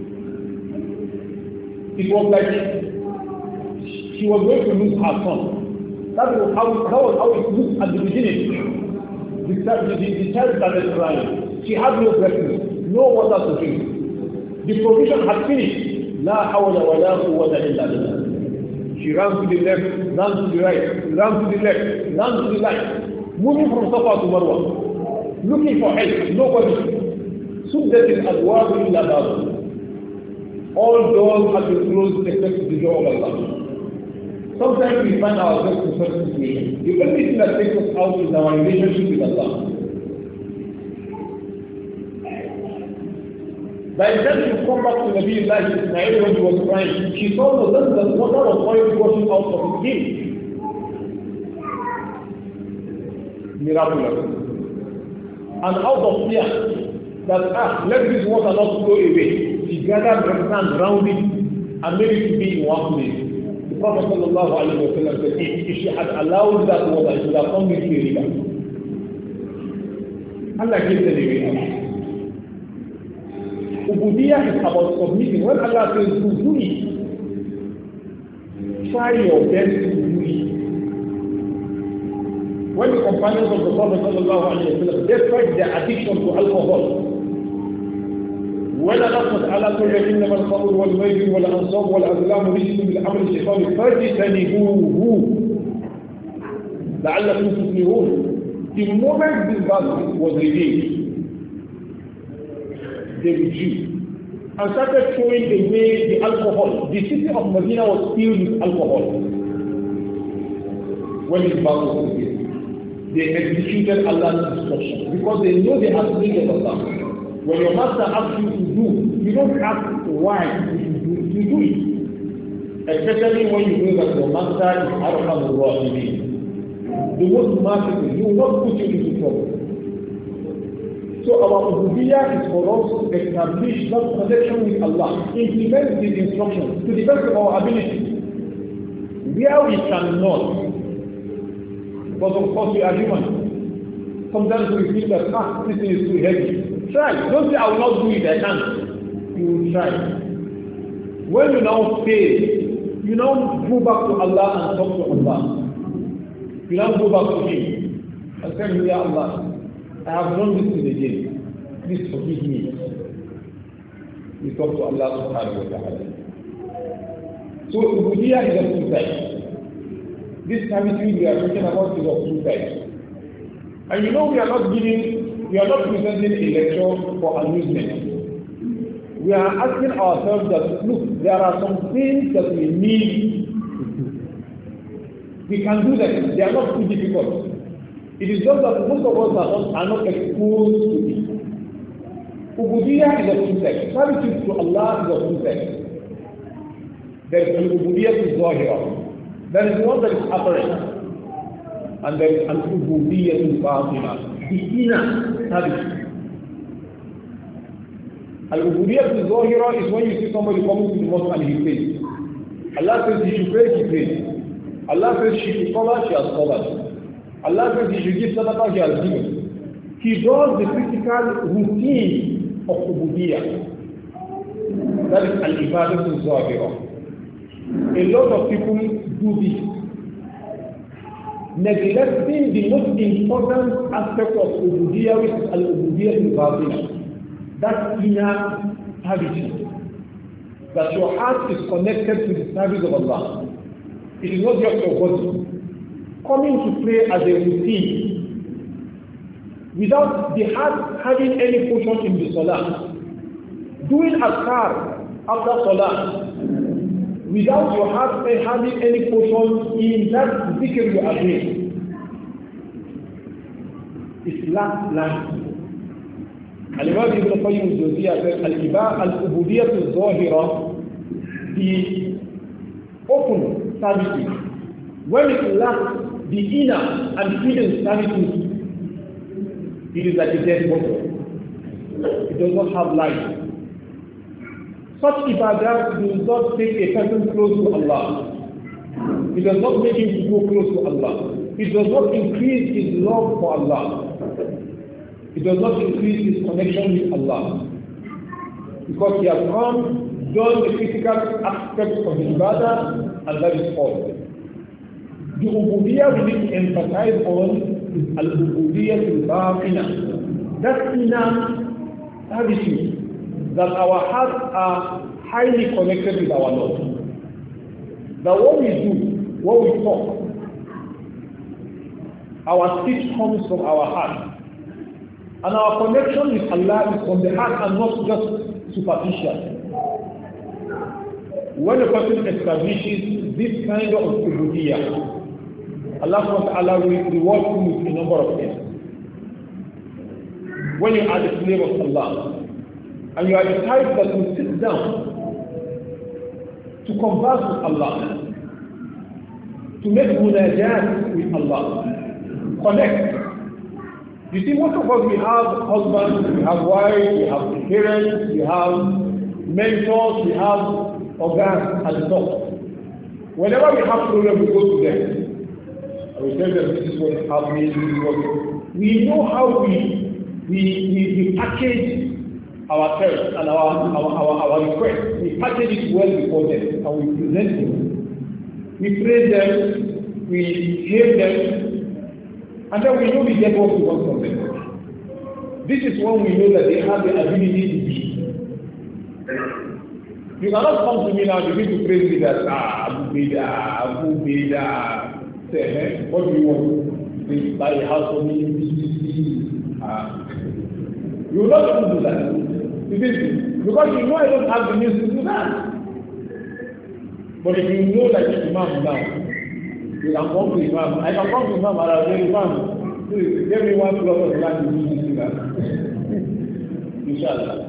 It was like she was going to lose her son. That was how it looked at the beginning. The child started crying. She had no breakfast, no water to drink. The provision had finished. La hawla wa la quwwata illa billah. She ran to the left, ran to the right, ran to the left, ran to the right, moving from Safa to Marwa. Looking for help, nobody. Subdat al-adwab illa bab. All doors have been closed except the door of Allah. Sometimes we find ourselves in such situations. The only thing that takes us out is our relationship with Allah. By the time she come back to Nabi Ismail when he was crying, she saw that the water was already washing out of his skin. Miraculous. And out of fear that, let this water not flow away, she gathered her sand around it and made it to be in one place. The Prophet ﷺ said, if she had allowed that water, it would have come into a river. Allah gives them a way. Ubudiyah is about submitting. When Allah says do it, try your best to do it. When the companions of the Prophet ﷺ, despite their addiction to alcohol, when Allah told them, إِنَّمَا الْخَمْرُ وَالْمَيْسِرُ وَالْأَنْصَابُ وَالْأَزْلَامُ رِجْسٌ مِنْ عَمَلِ الشَّيْطَانِ فَاجْتَنِبُوهُ لَعَلَّكُمْ تُفْلِحُونَ. The moment this verse was revealed, they withdrew and started throwing away the alcohol. The city of Medina was filled with alcohol. When this verse was revealed, they executed Allah's instruction because they know they have to do Allah. When your master asks you to do, you don't ask why you do it. Especially when you know that your master is Arham al-Rahimin. The most merciful, he will not put you into trouble. So our ubudiyah is for us to establish that connection with Allah, implement these instructions to the best of our ability. Where we cannot, because of course we are human. Sometimes we feel that this thing is too heavy. Try. Don't say I will not do it, I can't. You will try. When you now fail, you now go back to Allah and talk to Allah. You now go back to Him and tell Him, Ya Allah, I have done this in the day. Please forgive me. We talk to Allah subhanahu wa ta'ala. So ubudiyah is of two types. This servitude we are talking about is of two types. And you know we are not presenting a lecture for amusement. We are asking ourselves that, look, there are some things that we need to do. We can do them. They are not too difficult. It is just that most of us are not exposed to it. Ubudiyah is of two types. Servitude to Allah is of two types. There is an ubudiyah to Zahira. There is one that is apparent. And there is an ubudiyah to Batina. The inner service. Al-ubudiyah to Zahira is when you see somebody coming to the mosque and he prays. Allah says he should pray, he prays. Allah says she should cover, she has covered. Allah says he should give sadaqah, he has given. He does the physical routine of ubudiyah. That is al-ibadah al-zahira. A lot of people do this, neglecting the most important aspect of ubudiyah, which is al-ubudiyah al-batinah. That inner servitude, that your heart is connected to the service of Allah. It is not just your body. Coming to pray as a routine, without the heart having any portion in the salah. Doing azkar after salah, without your heart having any portion in that zikr you are doing. It's last. Al-Imam Ibn Qayyim al-Jawziyya says, al-ubudiyyah al-zahira, the open servitude, when it lacks the inner and hidden servitude, it is like a dead bottle. It does not have life. Such ibadah does not take a person close to Allah. It does not make him to go close to Allah. It does not increase his love for Allah. It does not increase his connection with Allah. Because he has come, done the physical aspect of the ibadah, and that is all. The ubudiyyah we need to emphasize on is al-ubudiyyah al-batinah. That inner servitude, that our hearts are highly connected with our Lord. That what we do, what we talk, our speech comes from our heart. And our connection with Allah is from the heart and not just superficial. When a person establishes this kind of ubudiyyah, Allah subhanahu wa ta'ala will reward him with a number of things. When you are the slave of Allah, and you are the type that will sit down to converse with Allah, to make munajat with Allah, connect. You see, most of us, we have husbands, we have wives, we have parents, we have mentors, we have organs at the top. Whenever we have problems, we go to them. And we tell them this is what is happening, this is what we know how we package ourselves and our requests. We package it well before them and we present them. We praise them, we hear them, and then we know we get what we want from them. This is when we know that they have the ability to be. You cannot come to me now and begin to praise me that, Abu Beda, say, hey, what do you want? Please buy a house for me. You will not even do that. Because you know I don't have the means to do that. But if you know that it's Imam now, you can come to Imam. I can come to Imam and I'll say, Imam, please give me one plot of land to do that. Inshallah.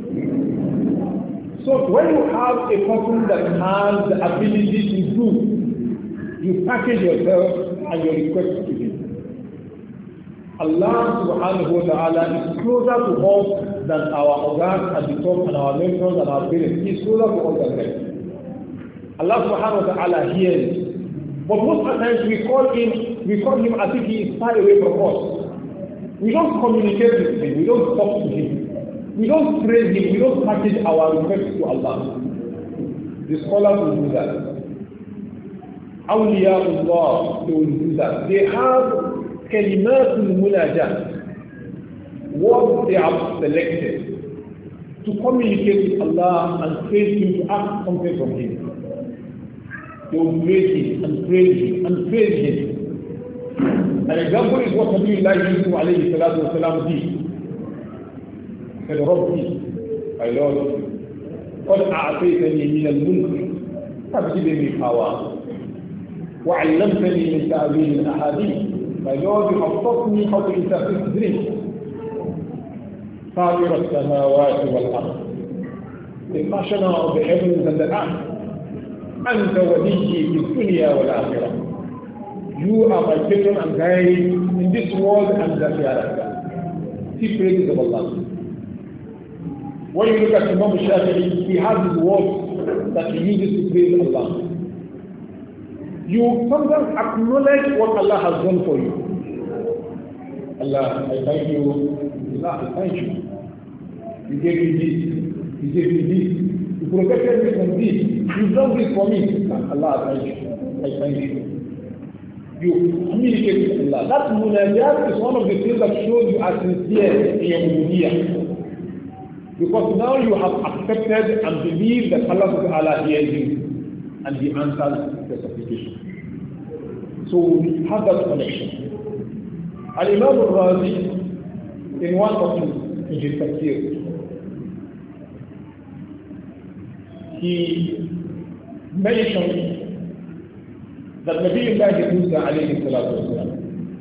So when you have a person that has the ability to do, you package yourself and your request to him. Allah subhanahu wa ta'ala is closer to us than our organs at the top and our mentors and our parents. He is closer to us than them. Allah subhanahu wa ta'ala hears. But most of the times we call him as if he is far away from us. We don't communicate with him, we don't talk to him. We don't praise him, we don't package our requests to Allah. The scholars will do that. Awliyaullah, they will do that. They have kalimatul munajat, what they have selected to communicate with Allah and praise him, to ask something from him. They will praise him and praise him and praise him. An example is what Nabiullah Yusuf alayhi salatu wa salam did. He said, Rabbi, my Lord, قد أعطيتني من الملك فابتدني power وعلمتني من تأويل الأحاديث. My Lord, you have taught me how to interpret dreams. فاطر السماوات والأرض, the fashioner of the heavens and the earth. أنت وليي في الدنيا والآخرة. You are my patron and guide in this world and the hereafter. See praises of Allah. When you look at Imam Shafi'i, he has his words that he uses to praise Allah. You sometimes acknowledge what Allah has done for you. Allah, I thank you. Allah, I thank you. You gave me this. You gave me this. You protected me from this. You've done this for me. Allah, I thank you. I thank you. You communicate with Allah. That munajat is one of the things that shows you are sincere in your uluhiyah. Because now you have accepted and believed that Allah subhanahu wa ta'ala hears you and He answers the supplication. So we have that connection. Al-Imam al-Razi, in one of his tafsir, he mentioned that Nabi Allah Musa alayhi salatu wasalam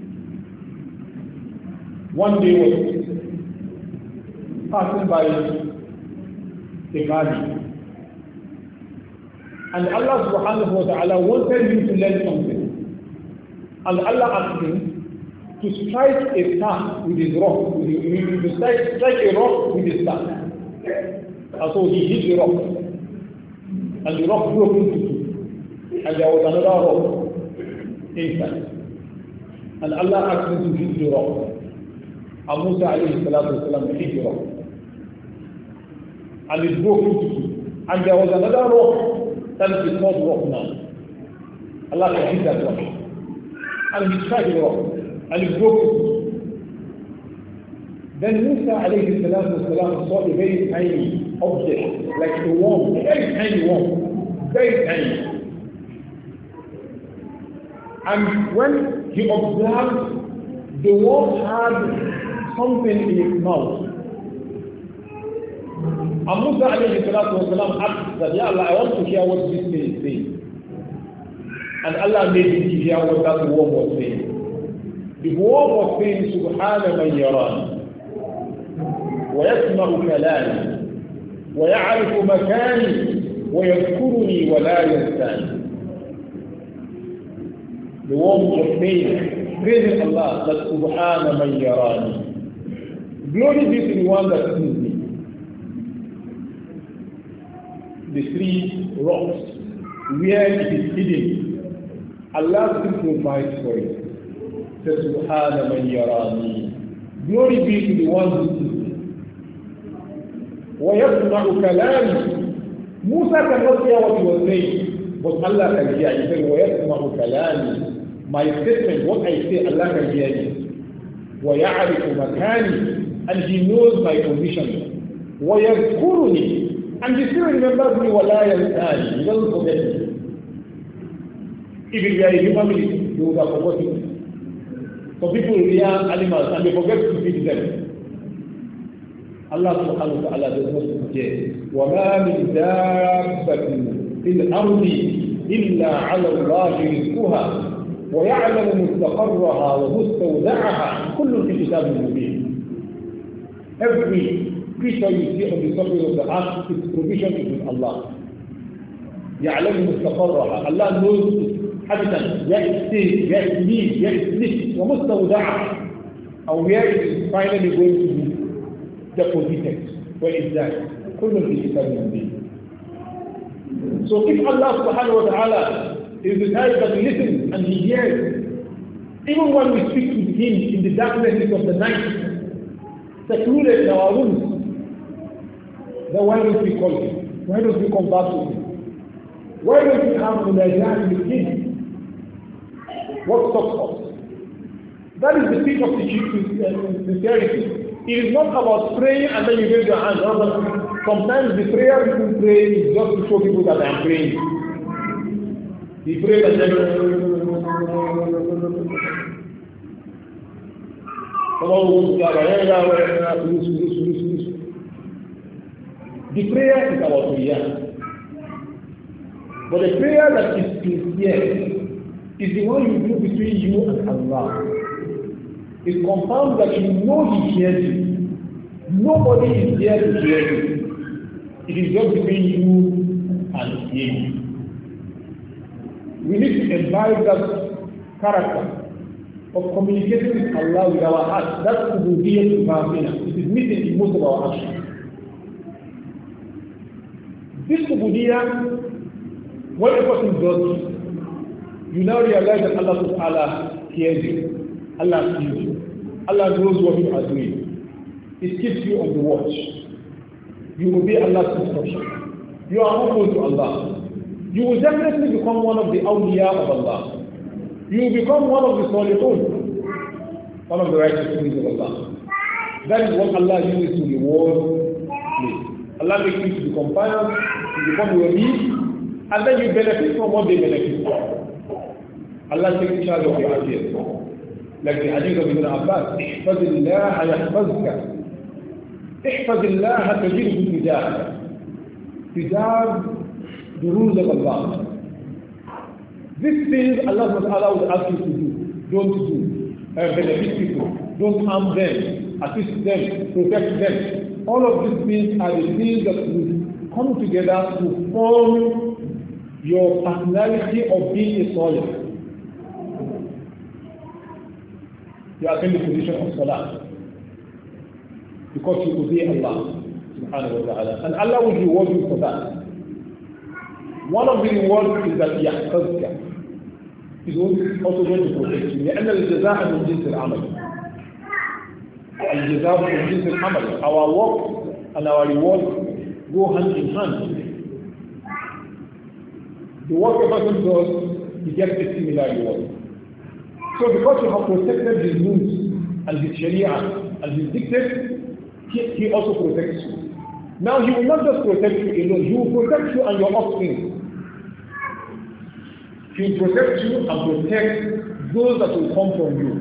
one day was passing by a valley, and Allah subhanahu wa ta'ala wanted him to learn something, and Allah asked him to strike a star with his rock, to strike a rock with his staff. And so he hit the rock, and the rock broke into two, and there was another rock inside. And Allah asked him to hit the rock. And Musa alayhi salatu wasalam hit the rock. And it broke into two. And there was another rock that is the third rock now. Allah can hit that rock. And he struck the rock. And it broke into two. Then Musa alayhi salatu wasalam saw a very tiny object, like a worm, a very tiny worm, very tiny. And when he observed, the worm had something in its mouth. And Musa alayhi salatu wasalam asked that, Ya Allah, I want to hear what this thing is saying. And Allah made him to hear what that worm was saying. The worm was saying, Subhana man yarani, ويسمع كلامي ويعرف مكاني ويذكرني ولا ينساني. The one was saying, praising Allah, that Subhana man yarani. Glory be to the one that sees me. The three rocks, where it is hidden, Allah still provides for it. Says Subhana man yarani. Glory be to the one who sees me. وَيَسْمَعُ كَلَامِ. Musa cannot hear what he was saying, but Allah can hear. He said, وَيَسْمَعُ كَلَامِ. My statement, what I say, Allah can hear it. وَيَعْرِفُ مَكَانِ. And He knows my position. وَيَذْكُرُنِي. And He still remembers me, وَلَا يَنْسَانِ. He doesn't forget me. If we are a human being, He would have forgotten me. Some people rear animals and they forget to feed them. Allah subhanahu wa ta'ala does not forget. وَمَا مِنْ دَابَّةٍ فِي الْأَرْضِ إِلَّا عَلَى اللَّهِ رِزْقُهَا وَيَعْلَمُ مُسْتَقَرَّهَا وَمُسْتَوْدَعَهَا كُلٌّ فِي كِتَابٍ مُبِينٍ. Every creature you see on the surface of the earth, its provision is with Allah. يَعْلَمُ مُسْتَقَرَّهَا. Allah knows its habitat, where it stays, where it lives, where it sleeps, وَمُسْتَوْدَعَهَا, and where it is finally going to be deposited, where is that? So if Allah subhanahu wa ta'ala is the type that listens and He hears, even when we speak to Him in the darkness of the night, secluded in our rooms, then why don't we call Him? Why don't we converse with Him? Why don't we have munajat with Him? What stops us? That is the peak of the sincerity. It is not about praying and then you raise your hands. Sometimes the prayer people pray is just to show people that I am praying. He prays and then the prayer is about prayer. But the prayer that is sincere is the one you do between you and Allah. It confirms that you know He hears you. Nobody is there to hear you. It is just between you and Him. We need to imbibe that character of communicating with Allah with our heart. That's ubudiyyah to It is missing in most of our actions. This ubudiyyah, when a person does it, you now realize that Allah subhanahu wa ta'ala hears you. Allah sees you. Allah knows what you are doing. It keeps you on the watch. You obey Allah's instruction. You are humble to Allah. You will definitely become one of the awliya of Allah. You will become one of the salihun, one of the righteous things of Allah. That is what Allah uses to reward you. Allah makes you to become pious, to become wali, and then you benefit from what they benefit from. Allah takes charge of your affairs. Like the hadith of Ibn Abbas, احفظ الله يحفظك. احفظ الله تجده تجاهك. Preserve the rules of Allah. These things Allah will ask you to do. Don't do. Benefit people. Don't harm them. Assist them. Protect them. All of these things are the things that will come together to form your personality of being a soldier. You are in the position of salah because you obey Allah subhanahu wa ta'ala, and Allah will reward you for that. One of the rewards is that يحفظك. Is also going to protect you. لأن الجزاء من جنس العمل. الجزاء من جنس العمل. Our work and our reward go hand in hand. The work a person does, he gets a similar reward. So because you have protected his rules and his sharia and his dictates, he also protects you. Now he will not just protect you alone, he will protect you and your offspring. He will protect you and protect those that will come from you.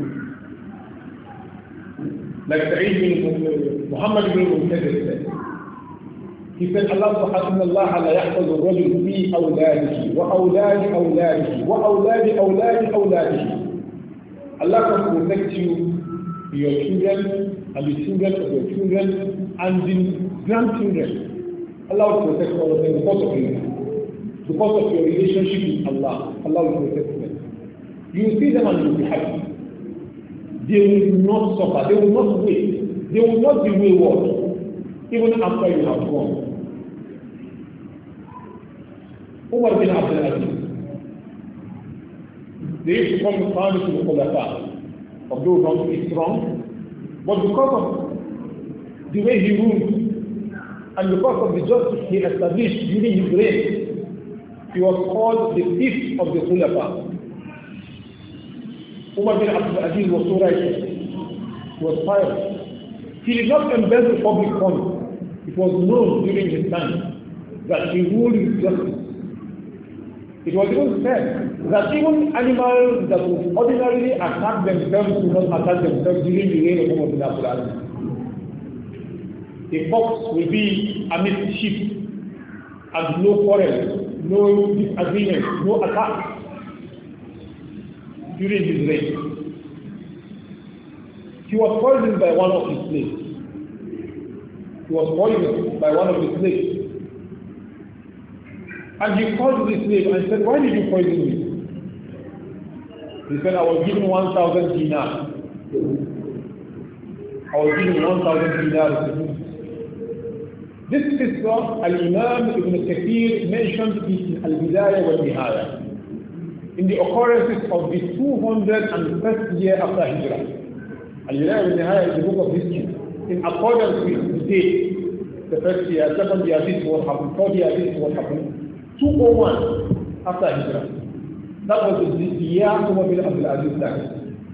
Like Muhammad bin Munkadir said. He said, Allah subhanahu wa ta'ala يحفظ الرجل في أولاده وأولاد أولاده وأولاد أولاد أولاده. Allah can protect you, your children, and the children of your children, and the grandchildren. Allah will protect all of them because of you. Because of your relationship with Allah, Allah will protect them. You will see them and you will be happy. They will not suffer, they will not wait, they will not be wayward, even after you have gone. Umar bin Abdul Aziz, they used to come to the Khulafa of those not to be strong, but because of the way he ruled and because of the justice he established during his reign, he was called the fifth of the Khulafa. Umar bin Abdul Aziz was so righteous, he was pious. He did not embezzle public funds. It was known during his time that he ruled with justice. It was even said that even animals that would ordinarily attack themselves do not attack themselves during the reign of Umar bin Abdul Aziz. A fox will be amidst sheep and no quarrel, no disagreement, no attack during his reign. He was poisoned by one of his slaves. He was poisoned by one of his slaves. And he called the slave and said, "Why did you poison me?" He said, "I was given 1,000 dinars. I was given 1,000 dinars." This is what Al-Imam Ibn Kathir mentioned in Al-Bidayah wa Nihaya, in the occurrences of the 201st year after Hijrah. Al-Bidayah wa Nihaya is the book of history. In accordance with the date, the first year, second year, this is what happened, third year, this is what happened. 201 after Hijrah. That was the year Umar bin Abdul Aziz died.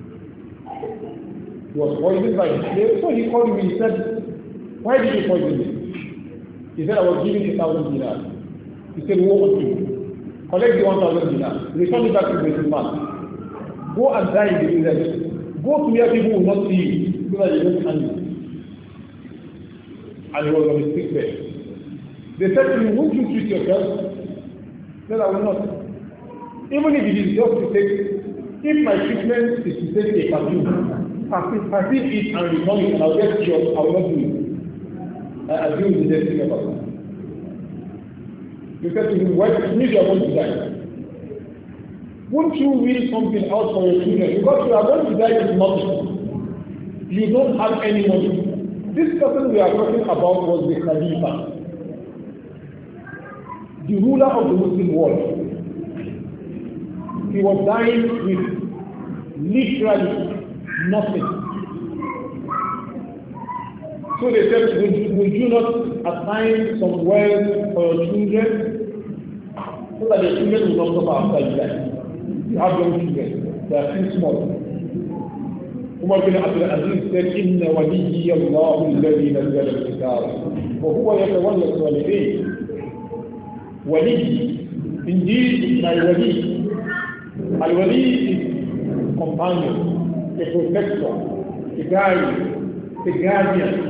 He was poisoned by his slave, so he called me and said, "Why did you poison me?" He said, "I was given 1,000 dinars. He said, "Woe unto you. Collect the 1,000 dinars. Return it back to the man. Go and die in the desert. Go to where people will not see you, so that you don't hang you." And he was on his sick bed. They said to him, "Won't you treat yourself?" He said, "I will not. Even if it is just to take, if my treatment is to take a perfume, perfume it and return it and I'll get cured, I will not do it. I deal with the destiny of Allah." He said to him, "Why it means you are going to die? Won't you will something out for your children? Because you are going to die with nothing. You don't have any money." This person we are talking about was the Khalifa, the ruler of the Muslim world. He was dying with literally nothing. So they said, would you not assign some wealth for your children so that the children will not suffer after you die? You have young children, they are still small. Umar bin Abdul Aziz said, Inna waliyyi Allahu alladhi nazzala al-kitab wa huwa yatawalla as-salihin. Wali, indeed, my wali. Al-wali is companion, a protector, a guide, a guardian.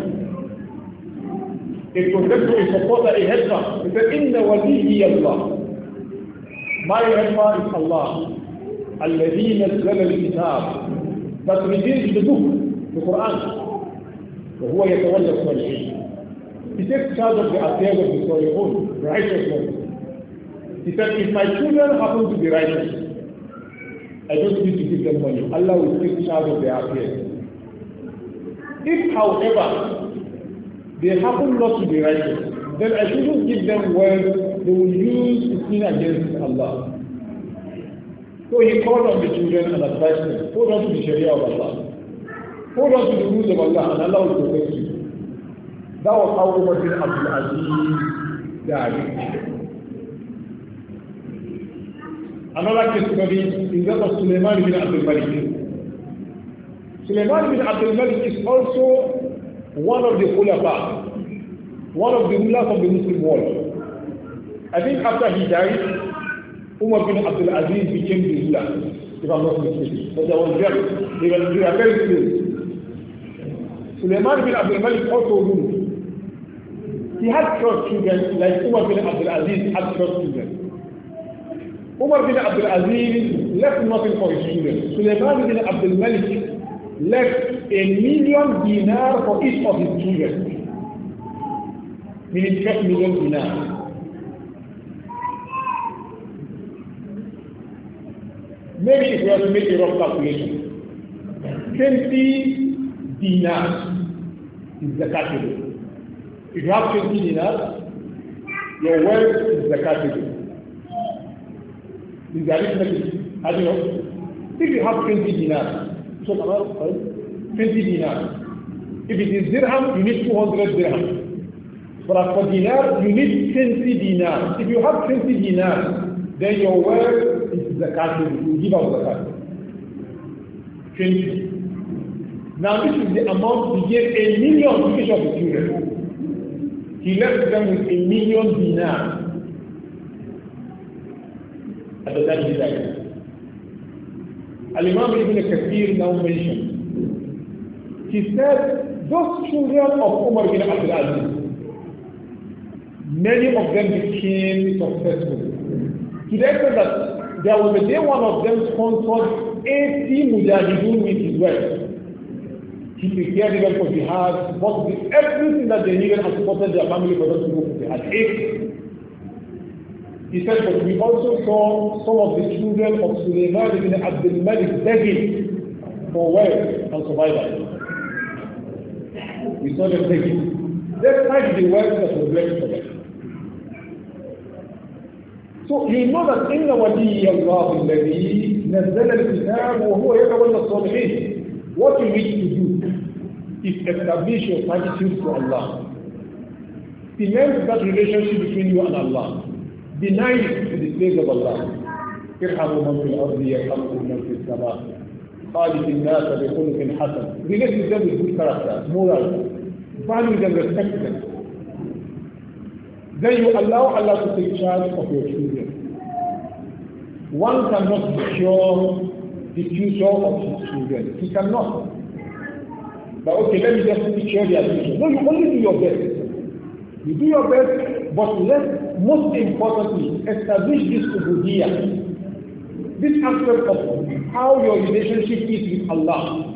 A protector, a supporter, a helper. He said, Inna waliyyi Allah. My helper is Allah. الذي نزل الكتاب that reveals the book, the Quran. وهو يتولى الصالحين. He takes charge of the affairs of the Salihun, the righteous ones. He said, if my children happen to be righteous, I don't need to give them money. Allah will take charge of their affairs. If, however, they happen not to be righteous, then I shouldn't give them wealth they will use to sin against Allah. So he called on the children and advised them, hold on to the Sharia of Allah. Hold on to the rules of Allah and Allah will protect you. That was how Umar bin Abdul Aziz died. Another case study is that of Sulaiman bin Abdul Malik. Sulaiman bin Abdul Malik is also one of the Khulafa, one of the rulers of the Muslim world. I think after he died, Umar bin Abdul Aziz became the ruler, if I'm not mistaken. But there was they were very close. Sulaiman bin Abdul Malik also ruled. He had 12 children, like Umar bin Abdul Aziz had 12 children. Umar bin Abdul Aziz left nothing for his children. Sulaiman bin Abdul Malik left $1,000,000 dinar for each of his children. Meaning 12 million dinars. Maybe if we have to make a rough calculation, 20 dinars is zakatable. If you have 20 dinars, your wealth is zakatable. Is the arithmetic, as you know, if you have 20 dinars, so 20 dinars. If it is dirham, you need 200 dirham. But as for dinar, you need 20 dinars. If you have 20 dinars, then your wealth is zakat, you give out zakat. 20. Now this is the amount he gave $1,000,000 to each of the children. He left them with $1,000,000 dinars at the time he died. Al-Imam Ibn Kathir now mentioned, he said, those children of Umar bin Abdul Aziz, many of them became successful. To the extent that there was a day one of them sponsored 80 mujahideen with his wealth. He prepared them for jihad, bought everything that they needed and supported their family for them to go to jihad. 80. He said, but we also saw some of the children of Sulaiman ibn Abdul Malik begging for wealth and survival. We saw them begging. Despite the wealth that was left for them. So you know that إن ولي الله الذي نزل الكتاب وهو يتولى الصالحين. What you need to do is establish your gratitude to Allah. Cement that relationship between you and Allah. Deny it to the place of Allah. ارحموا من في الأرض يرحمكم من في السماء. خالق الناس بخلق حسن. Relate with them with good character, moral. Value them, respect them. Then you allow Allah to take charge of your children. One cannot secure the future of his children. He cannot. But okay, let me just secure their future. No, you only do your best. You do your best, but let's, most importantly, establish this ubudiyah. This aspect of how your relationship is with Allah.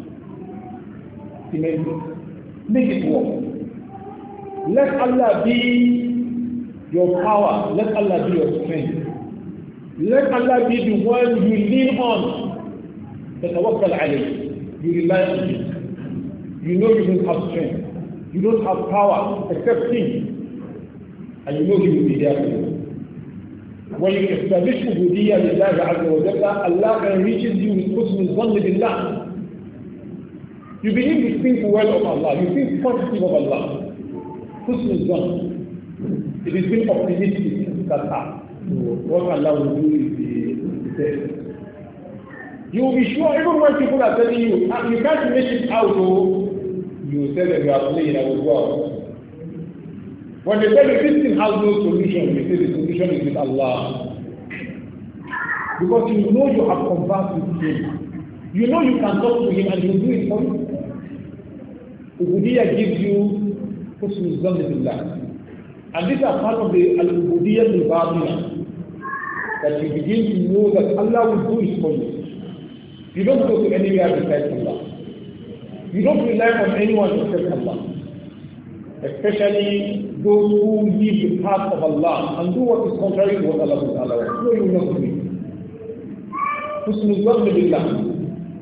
Make it work. Let Allah be your power, let Allah be your strength. Let Allah be the one you lean on. تتوكل عليه. You rely on Him. You know you don't have strength. You don't have power except Him. And you know He will be there for you. When you establish ubudiyya lillahi azza wa jalla, Allah enriches you with husn al-dhann billah. You begin to think well of Allah. You think positive of Allah. Husnul Zan. It is being optimistic that what Allah will do is the best. You will be sure, even when people are telling you, you can't make it out, you will tell them you are playing, I will go out. When they tell you this thing has no solution, you say the solution is with Allah. Because you know you have conversed with Him. You know you can talk to Him and He will do it for you. Ubudiyya gives you husnul zann billah. And these are part of the al-ubudiyya al-batina. That you begin to know that Allah will do it for you. You don't go to anywhere besides Allah. You don't rely on anyone except Allah. Especially those who leave the path of Allah and do what is contrary to what Allah wants. No, you will not do it. Husnul zann billah,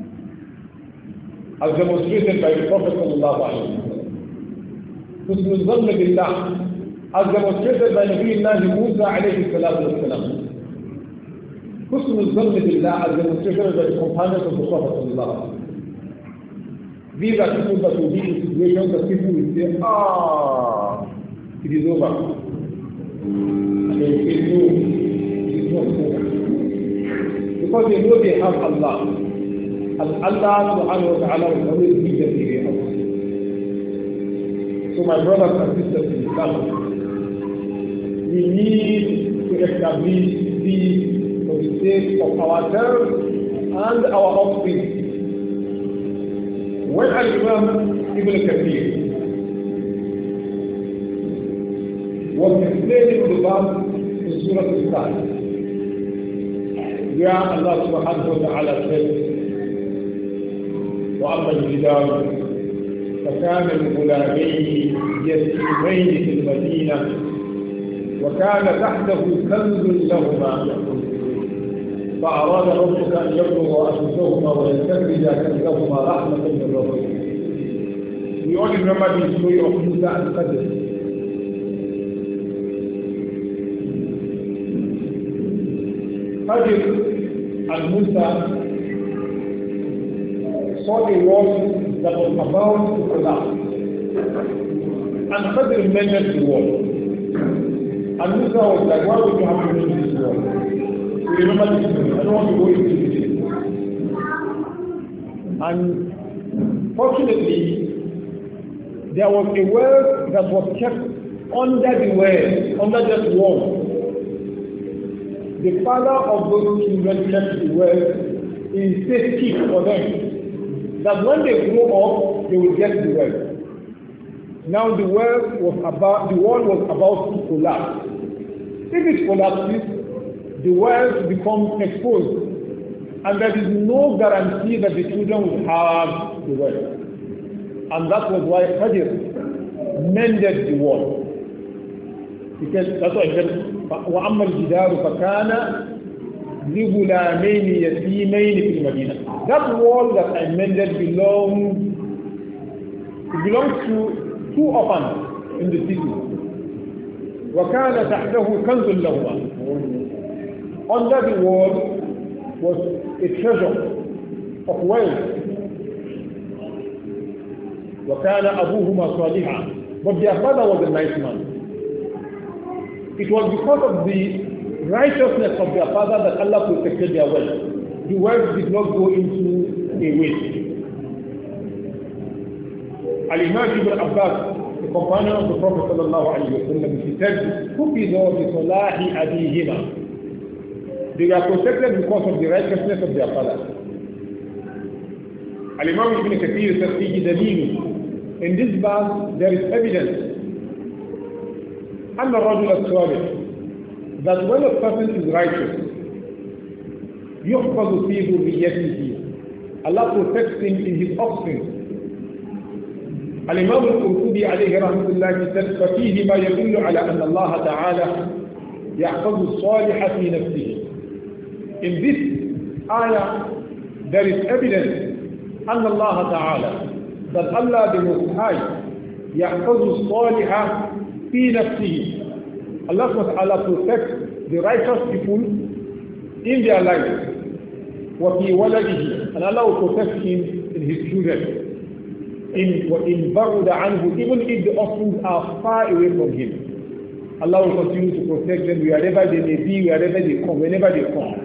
as demonstrated by the Prophet sallallahu alaihi wasallam. Husnul zann billah, as demonstrated by Nabiullah Musa alayhi salatu wasalam. Husnul zann billah, as demonstrated by the companions of the Prophet sallallahu alaihi wasallam. These are people that will be in situations that people will say, it is over. And they will say, no, it is not over. Because they know they have Allah. And Allah subhanahu wa ta'ala will always give them the way out. So my brothers and sisters in Islam, we need to establish this for the sake of ourselves and our offspring. When Al-Imam Ibn Kathir was explaining the verse in Surah Al-Kahf, where Allah subhanahu wa ta'ala said, وأما الجدار فكان لغلامين يتيمين في المدينة وكان تحته كنز لهما فأراد ربك أن يبلغ أشدهما ويستخرج كنزهما رحمة من ربك. We all remember the story of Musa and Khidr. Khidr and Musa saw a wall that was about to collapse. And Khidr mended the wall. And Musa was like, why would you have to mend this wall? You remember this story? I don't want to go into it. And fortunately, there was a well that was kept under the well, under that wall. The father of those children kept the well in safety for them, that when they grow up, they will get the well. Now the wall was about to collapse. If it collapses, the wells become exposed, and there is no guarantee that the children will have the well. And that was why Khidr mended the wall. Because that's why he said, وَأَمَّا الْجِدَارُ فَكَانَ لِغُلَامَيْنِ يَتِيمَيْنِ فِي الْمَدِينَةِ. That wall that I mended belongs to two orphans in the city. وَكَانَ تَحْتَهُ كَنْزٌ لَهُمَا. Under the wall was a treasure of wealth. وَكَانَ أَبُوهُمَا صَالِحًا. But their father was a nice man. It was because of the righteousness of their father that Allah protected their wealth. The wealth did not go into a waste. Al-Imam Ibn Abbas, the companion of the Prophet sallallahu alayhi wa sallam, he said, "Kufidu bi salahi abihima." They were protected because of the righteousness of their father. Al-Imam Ibn Kathir said, "Fihi dalil." In this verse, there is evidence أن الرجل الصالح, that when a person is righteous, يحفظ في ذريته, Allah protects him in his offspring. الإمام القرطبي عليه رحمة الله said, ففيه ما يدل على أن الله تعالى يحفظ الصالح في نفسه. In this ayah, there is evidence أن الله تعالى, that Allah the Most High يحفظ الصالح في نفسه. Allah SWT protects the righteous people in their lives. وفي ولده, and Allah will protect him in his children. in بَعُدَ عَنْهُ, even if the offspring are far away from him, Allah will continue to protect them wherever they may be, wherever they come, whenever they come.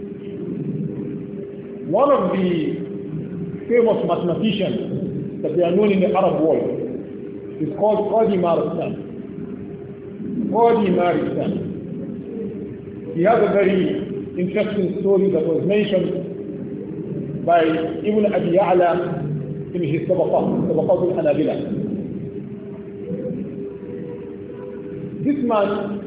One of the famous mathematicians that they are known in the Arab world is called Qadi Maristan. Qadi Maristan. He has a very interesting story that was mentioned by Ibn Abi Ya'la in his Tabaqat al-Hanabila. This man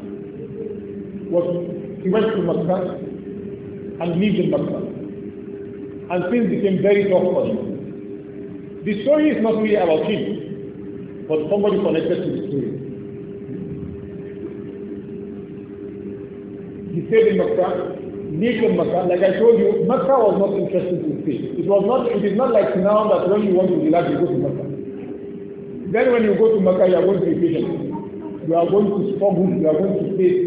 he went to Makkah and lived in Makkah, and things became very tough for him. The story is not really about him, but somebody connected to the story. He stayed in Makkah, lived in Makkah. Like I told you, Makkah was not interesting to stay. It is not like now that when you want to relax, you go to Makkah. Then when you go to Makkah, you are going to be patient. You are going to struggle, you are going to face.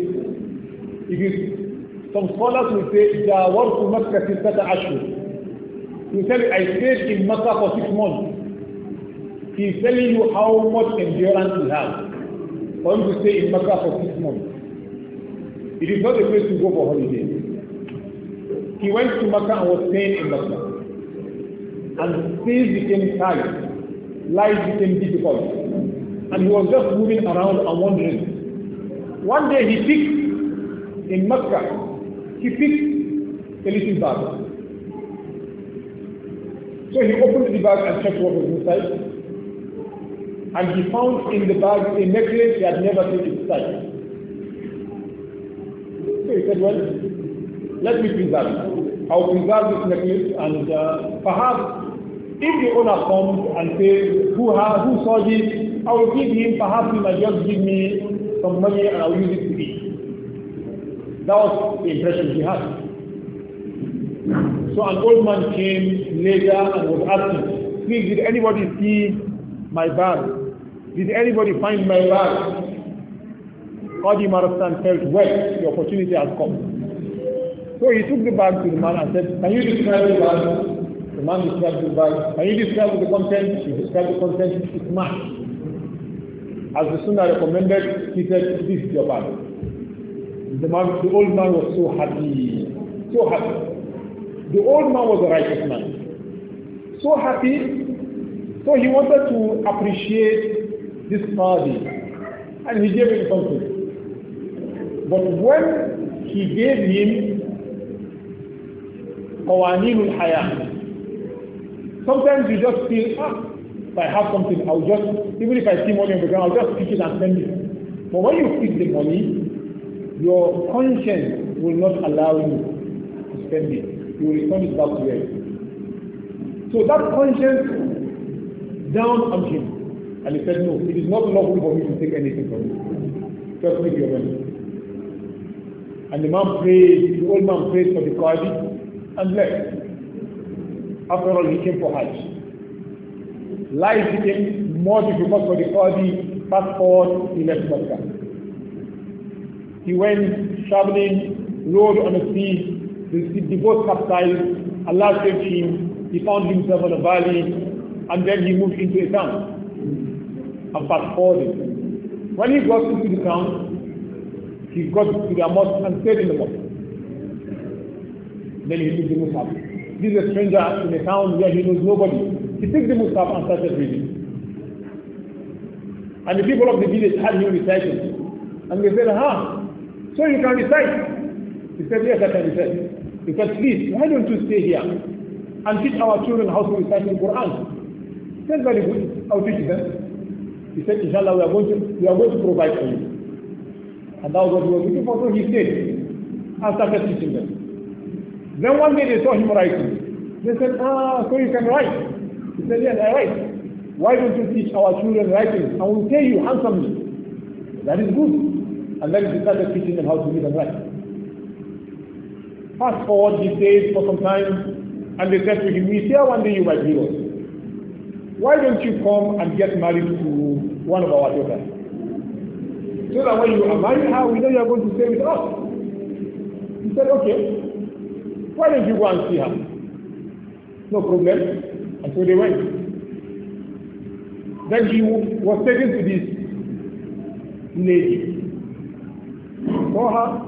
Some scholars will say, جاورت مكة 6 أشهر. He said, I stayed in Makkah for 6 months. He is telling you how much endurance he has for him to stay in Makkah for 6 months. It is not a place to go for holiday. He went to Makkah and was staying in Makkah. And things became tight. Life became difficult. And he was just moving around and wandering. One day he picked, in Makkah, he picked a little bag. So he opened the bag and checked what was inside. And he found in the bag a necklace he had never seen inside. So he said, well, let me preserve it. I'll preserve this necklace, and perhaps if the owner comes and says, who saw this, I will give him, perhaps he might just give me some money and I'll use it to eat. That was the impression he had. So an old man came later and was asking, please, did anybody see my bag? Did anybody find my bag? Qadi Maristan felt, well, the opportunity has come. So he took the bag to the man and said, can you describe the bag? The man described the bag. Can you describe the content? He described the content. It's matched. As the Sunnah recommended, he said, this is your bag. The old man was so happy. So happy. The old man was a righteous man. So happy. So he wanted to appreciate this Qadi. And he gave him something. But when he gave him Qawaneen al-Hayah, sometimes you just feel, if I have something, I'll just, even if I see money on the ground, I'll just pick it and spend it. But when you pick the money, your conscience will not allow you to spend it. You will return it back to you. So that conscience down on him. And he said, no, it is not lawful for me to take anything from you. Just make your money. And the old man prayed for the Qadi and left. After all, he came for Hajj. Life became more difficult for the Qadi. Fast forward, he left Makkah. He went traveling, rode on a sea, the boat capsized, Allah saved him, he found himself in a valley, and then he moved into a town. And fast forwarded. When he got into the town, he got to the mosque and stayed in the mosque. Then he took the Mus'haf. This is a stranger in a town where he knows nobody. He took the Mus'haf and started reading. And the people of the village had him reciting. And they said, so you can recite? He said, yes, I can recite. He said, please, why don't you stay here and teach our children how to recite the Quran? He said, very good, I'll teach them. He said, inshallah, we are going to provide for you. And that was what he was looking for, so he stayed and started teaching them. Then one day they saw him writing. They said, so you can write? He said, yes, I write. Why don't you teach our children writing? I will pay you handsomely. That is good. And then he started teaching them how to read and write. Fast forward these days for some time, and they said to him, we hear one day you might be us. Why don't you come and get married to one of our daughters? So that when you are married her, we know you are going to stay with us. He said, okay. Why don't you go and see her? No problem. And so they went. Then he was taken to this lady. Saw her,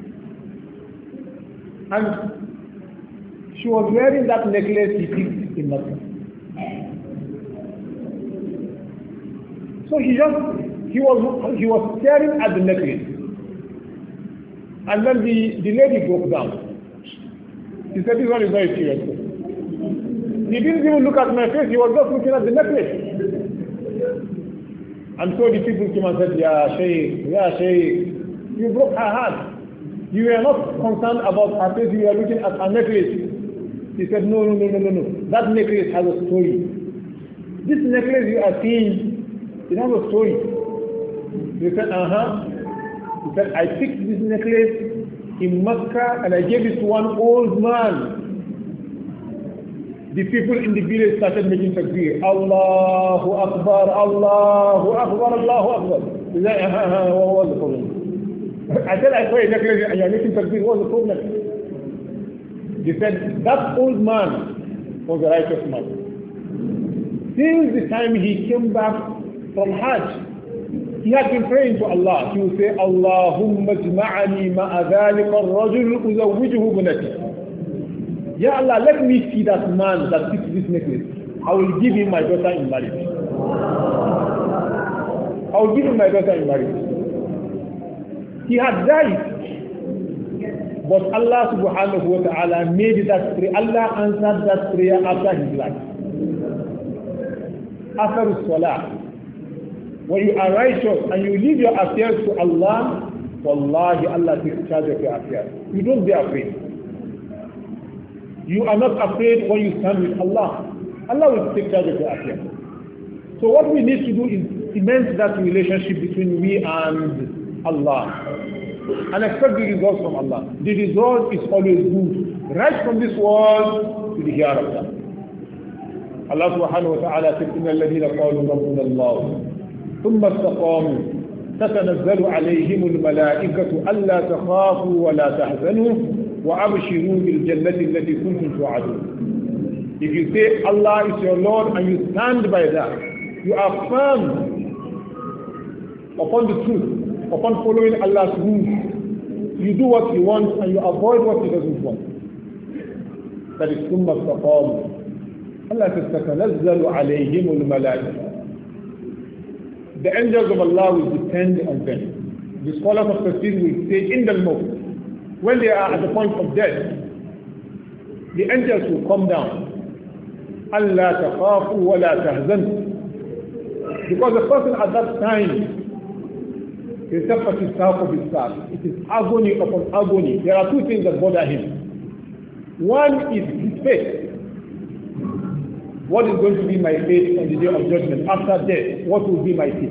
and she was wearing that necklace he picked in Mecca. So he was staring at the necklace, and then the lady broke down. He said, "This one is very serious." He didn't even look at my face. He was just looking at the necklace. And so the people came and said, Ya Shaykh, you broke her heart. You were not concerned about her face, you were looking at her necklace. He said, no. That necklace has a story. This necklace you are seeing, it has a story. He said, He said, I picked this necklace in Mecca and I gave it to one old man. The people in the village started making takbir. Allahu Akbar, Allahu Akbar, Allahu Akbar. He said, what was the problem? I said, I saw a necklace and you're making takbir. What was the problem? He said, that old man was a righteous man. Since the time he came back from Hajj, he had been praying to Allah. He would say, Allahumma jma'ani ma'a dhalika ar-rajul uzawwijuhu bunati. Ya Allah, let me see that man that fits this necklace. I will give him my daughter in marriage. I will give him my daughter in marriage. He had died. But Allah subhanahu wa ta'ala made that prayer. Allah answered that prayer after his life. After salah. When you are righteous and you leave your affairs to Allah, wallahi, Allah takes charge of your affairs. You don't be afraid. You are not afraid when you stand with Allah. Allah will take charge of your affairs. So what we need to do is cement that relationship between we and Allah. And expect the results from Allah. The result is always good. Right from this world to the hereafter. Allah subhanahu wa ta'ala said, إِنَّ الَّذِينَ قَالُوا رَبُّنَا اللَّهُ ثُمَّ اسْتَقَامُوا تَتَنَزَّلُ عَلَيْهِمُ الْمَلَائِكَةُ أَلَّا تَخَافُوا وَلَا تَحْزَنُوا وَأَبْشِرُوا بِالْجَنَّةِ الَّتِي كُنتُمْ تُوعَدُونَ. If you say Allah is your Lord and you stand by that, you are firm upon the truth, upon following Allah's rules. You do what He wants and you avoid what He doesn't want. That is ثُمَّ اسْتَقَامُوا. Allah says, تَتَنَزَّلُ عَلَيْهِمُ الْمَلَائِكَةُ. The angels of Allah will descend on them. The scholars of Tafsir will say, in the moment, when they are at the point of death, the angels will come down. أَلَّا تَخَافُوا وَلَا تَحْزَنُوا. Because the person at that time, it is agony upon agony. There are two things that bother him. One is his faith. What is going to be my fate on the day of judgment? After death, what will be my fate?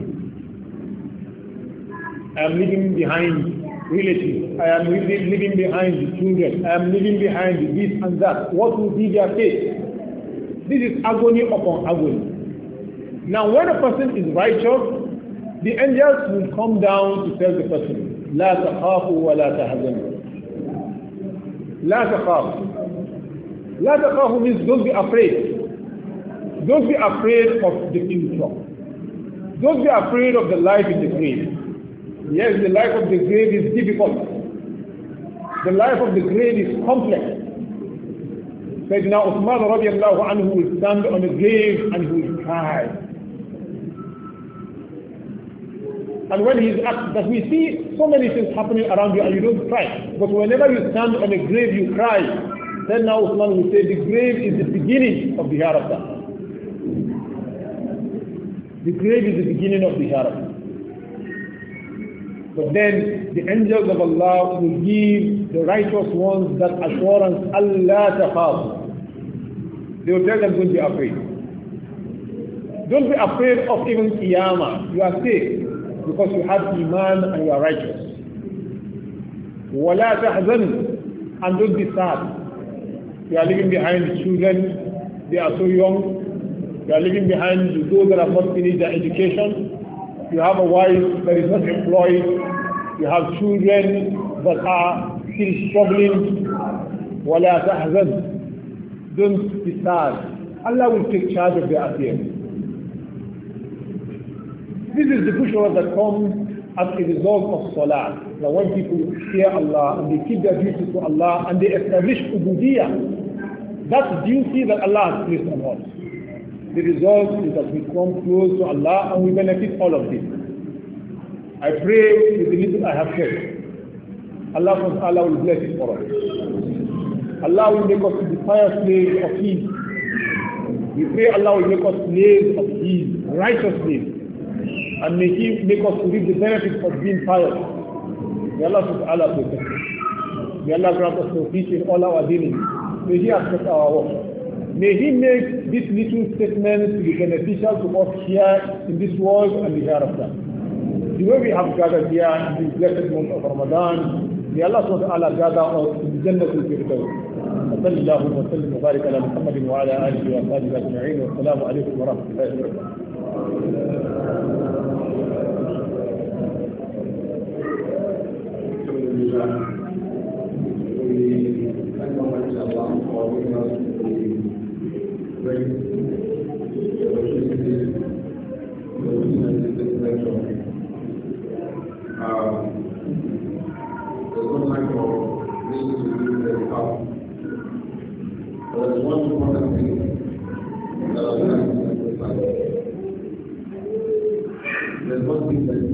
I am leaving behind relatives. I am leaving behind the children. I am leaving behind this and that. What will be their fate? This is agony upon agony. Now, when a person is righteous, the angels will come down to tell the person, لا تخافوا ولا تحزنوا. لا تخافوا. لا تخافوا means don't be afraid. Don't be afraid of the future. Don't be afraid of the life in the grave. Yes, the life of the grave is difficult. The life of the grave is complex. Sayyidina Uthman radiallahu anhu will stand on the grave and he will cry. And when he is asked that we see so many things happening around you and you don't cry, but whenever you stand on a grave you cry, then now Uthman will say the grave is the beginning of the hereafter. The grave is the beginning of the hereafter. But then the angels of Allah will give the righteous ones that assurance, Allah takhaf. They will tell them, don't be afraid. Don't be afraid of even Qiyamah. You are safe because you have Iman and you are righteous. وَلَا تَحْزَنُوا. And don't be sad. You are leaving behind the children. They are so young. You are leaving behind those that have not finished their education. You have a wife that is not employed. You have children that are still struggling. وَلَا تَحْزَنْ. Don't be sad. Allah will take charge of their affairs. This is the bushra that comes as a result of salah. That when people fear Allah and they keep their duty to Allah and they establish ubudiyah, that duty that Allah has placed on us. The result is that we come close to Allah and we benefit all of this. I pray with the little I have said, Allah will bless it for us. Allah will make us to be pious slaves of His. We pray Allah will make us slaves of His, righteous slaves. And may He make us to reap the benefits of being pious. May Allah protect us. May Allah grant us peace in all our dealings. May He accept our work. May He make this little statement to be beneficial to us here in this world and the hereafter. The way we have gathered here in this blessed month of Ramadan, may Allah gather us in the Jannah al-Firdaus. وصلى الله وسلم وبارك على محمد وعلى اله واصحابه اجمعين والسلام عليكم ورحمه الله وبركاته. There's one important thing that I would like to emphasize. There's one thing that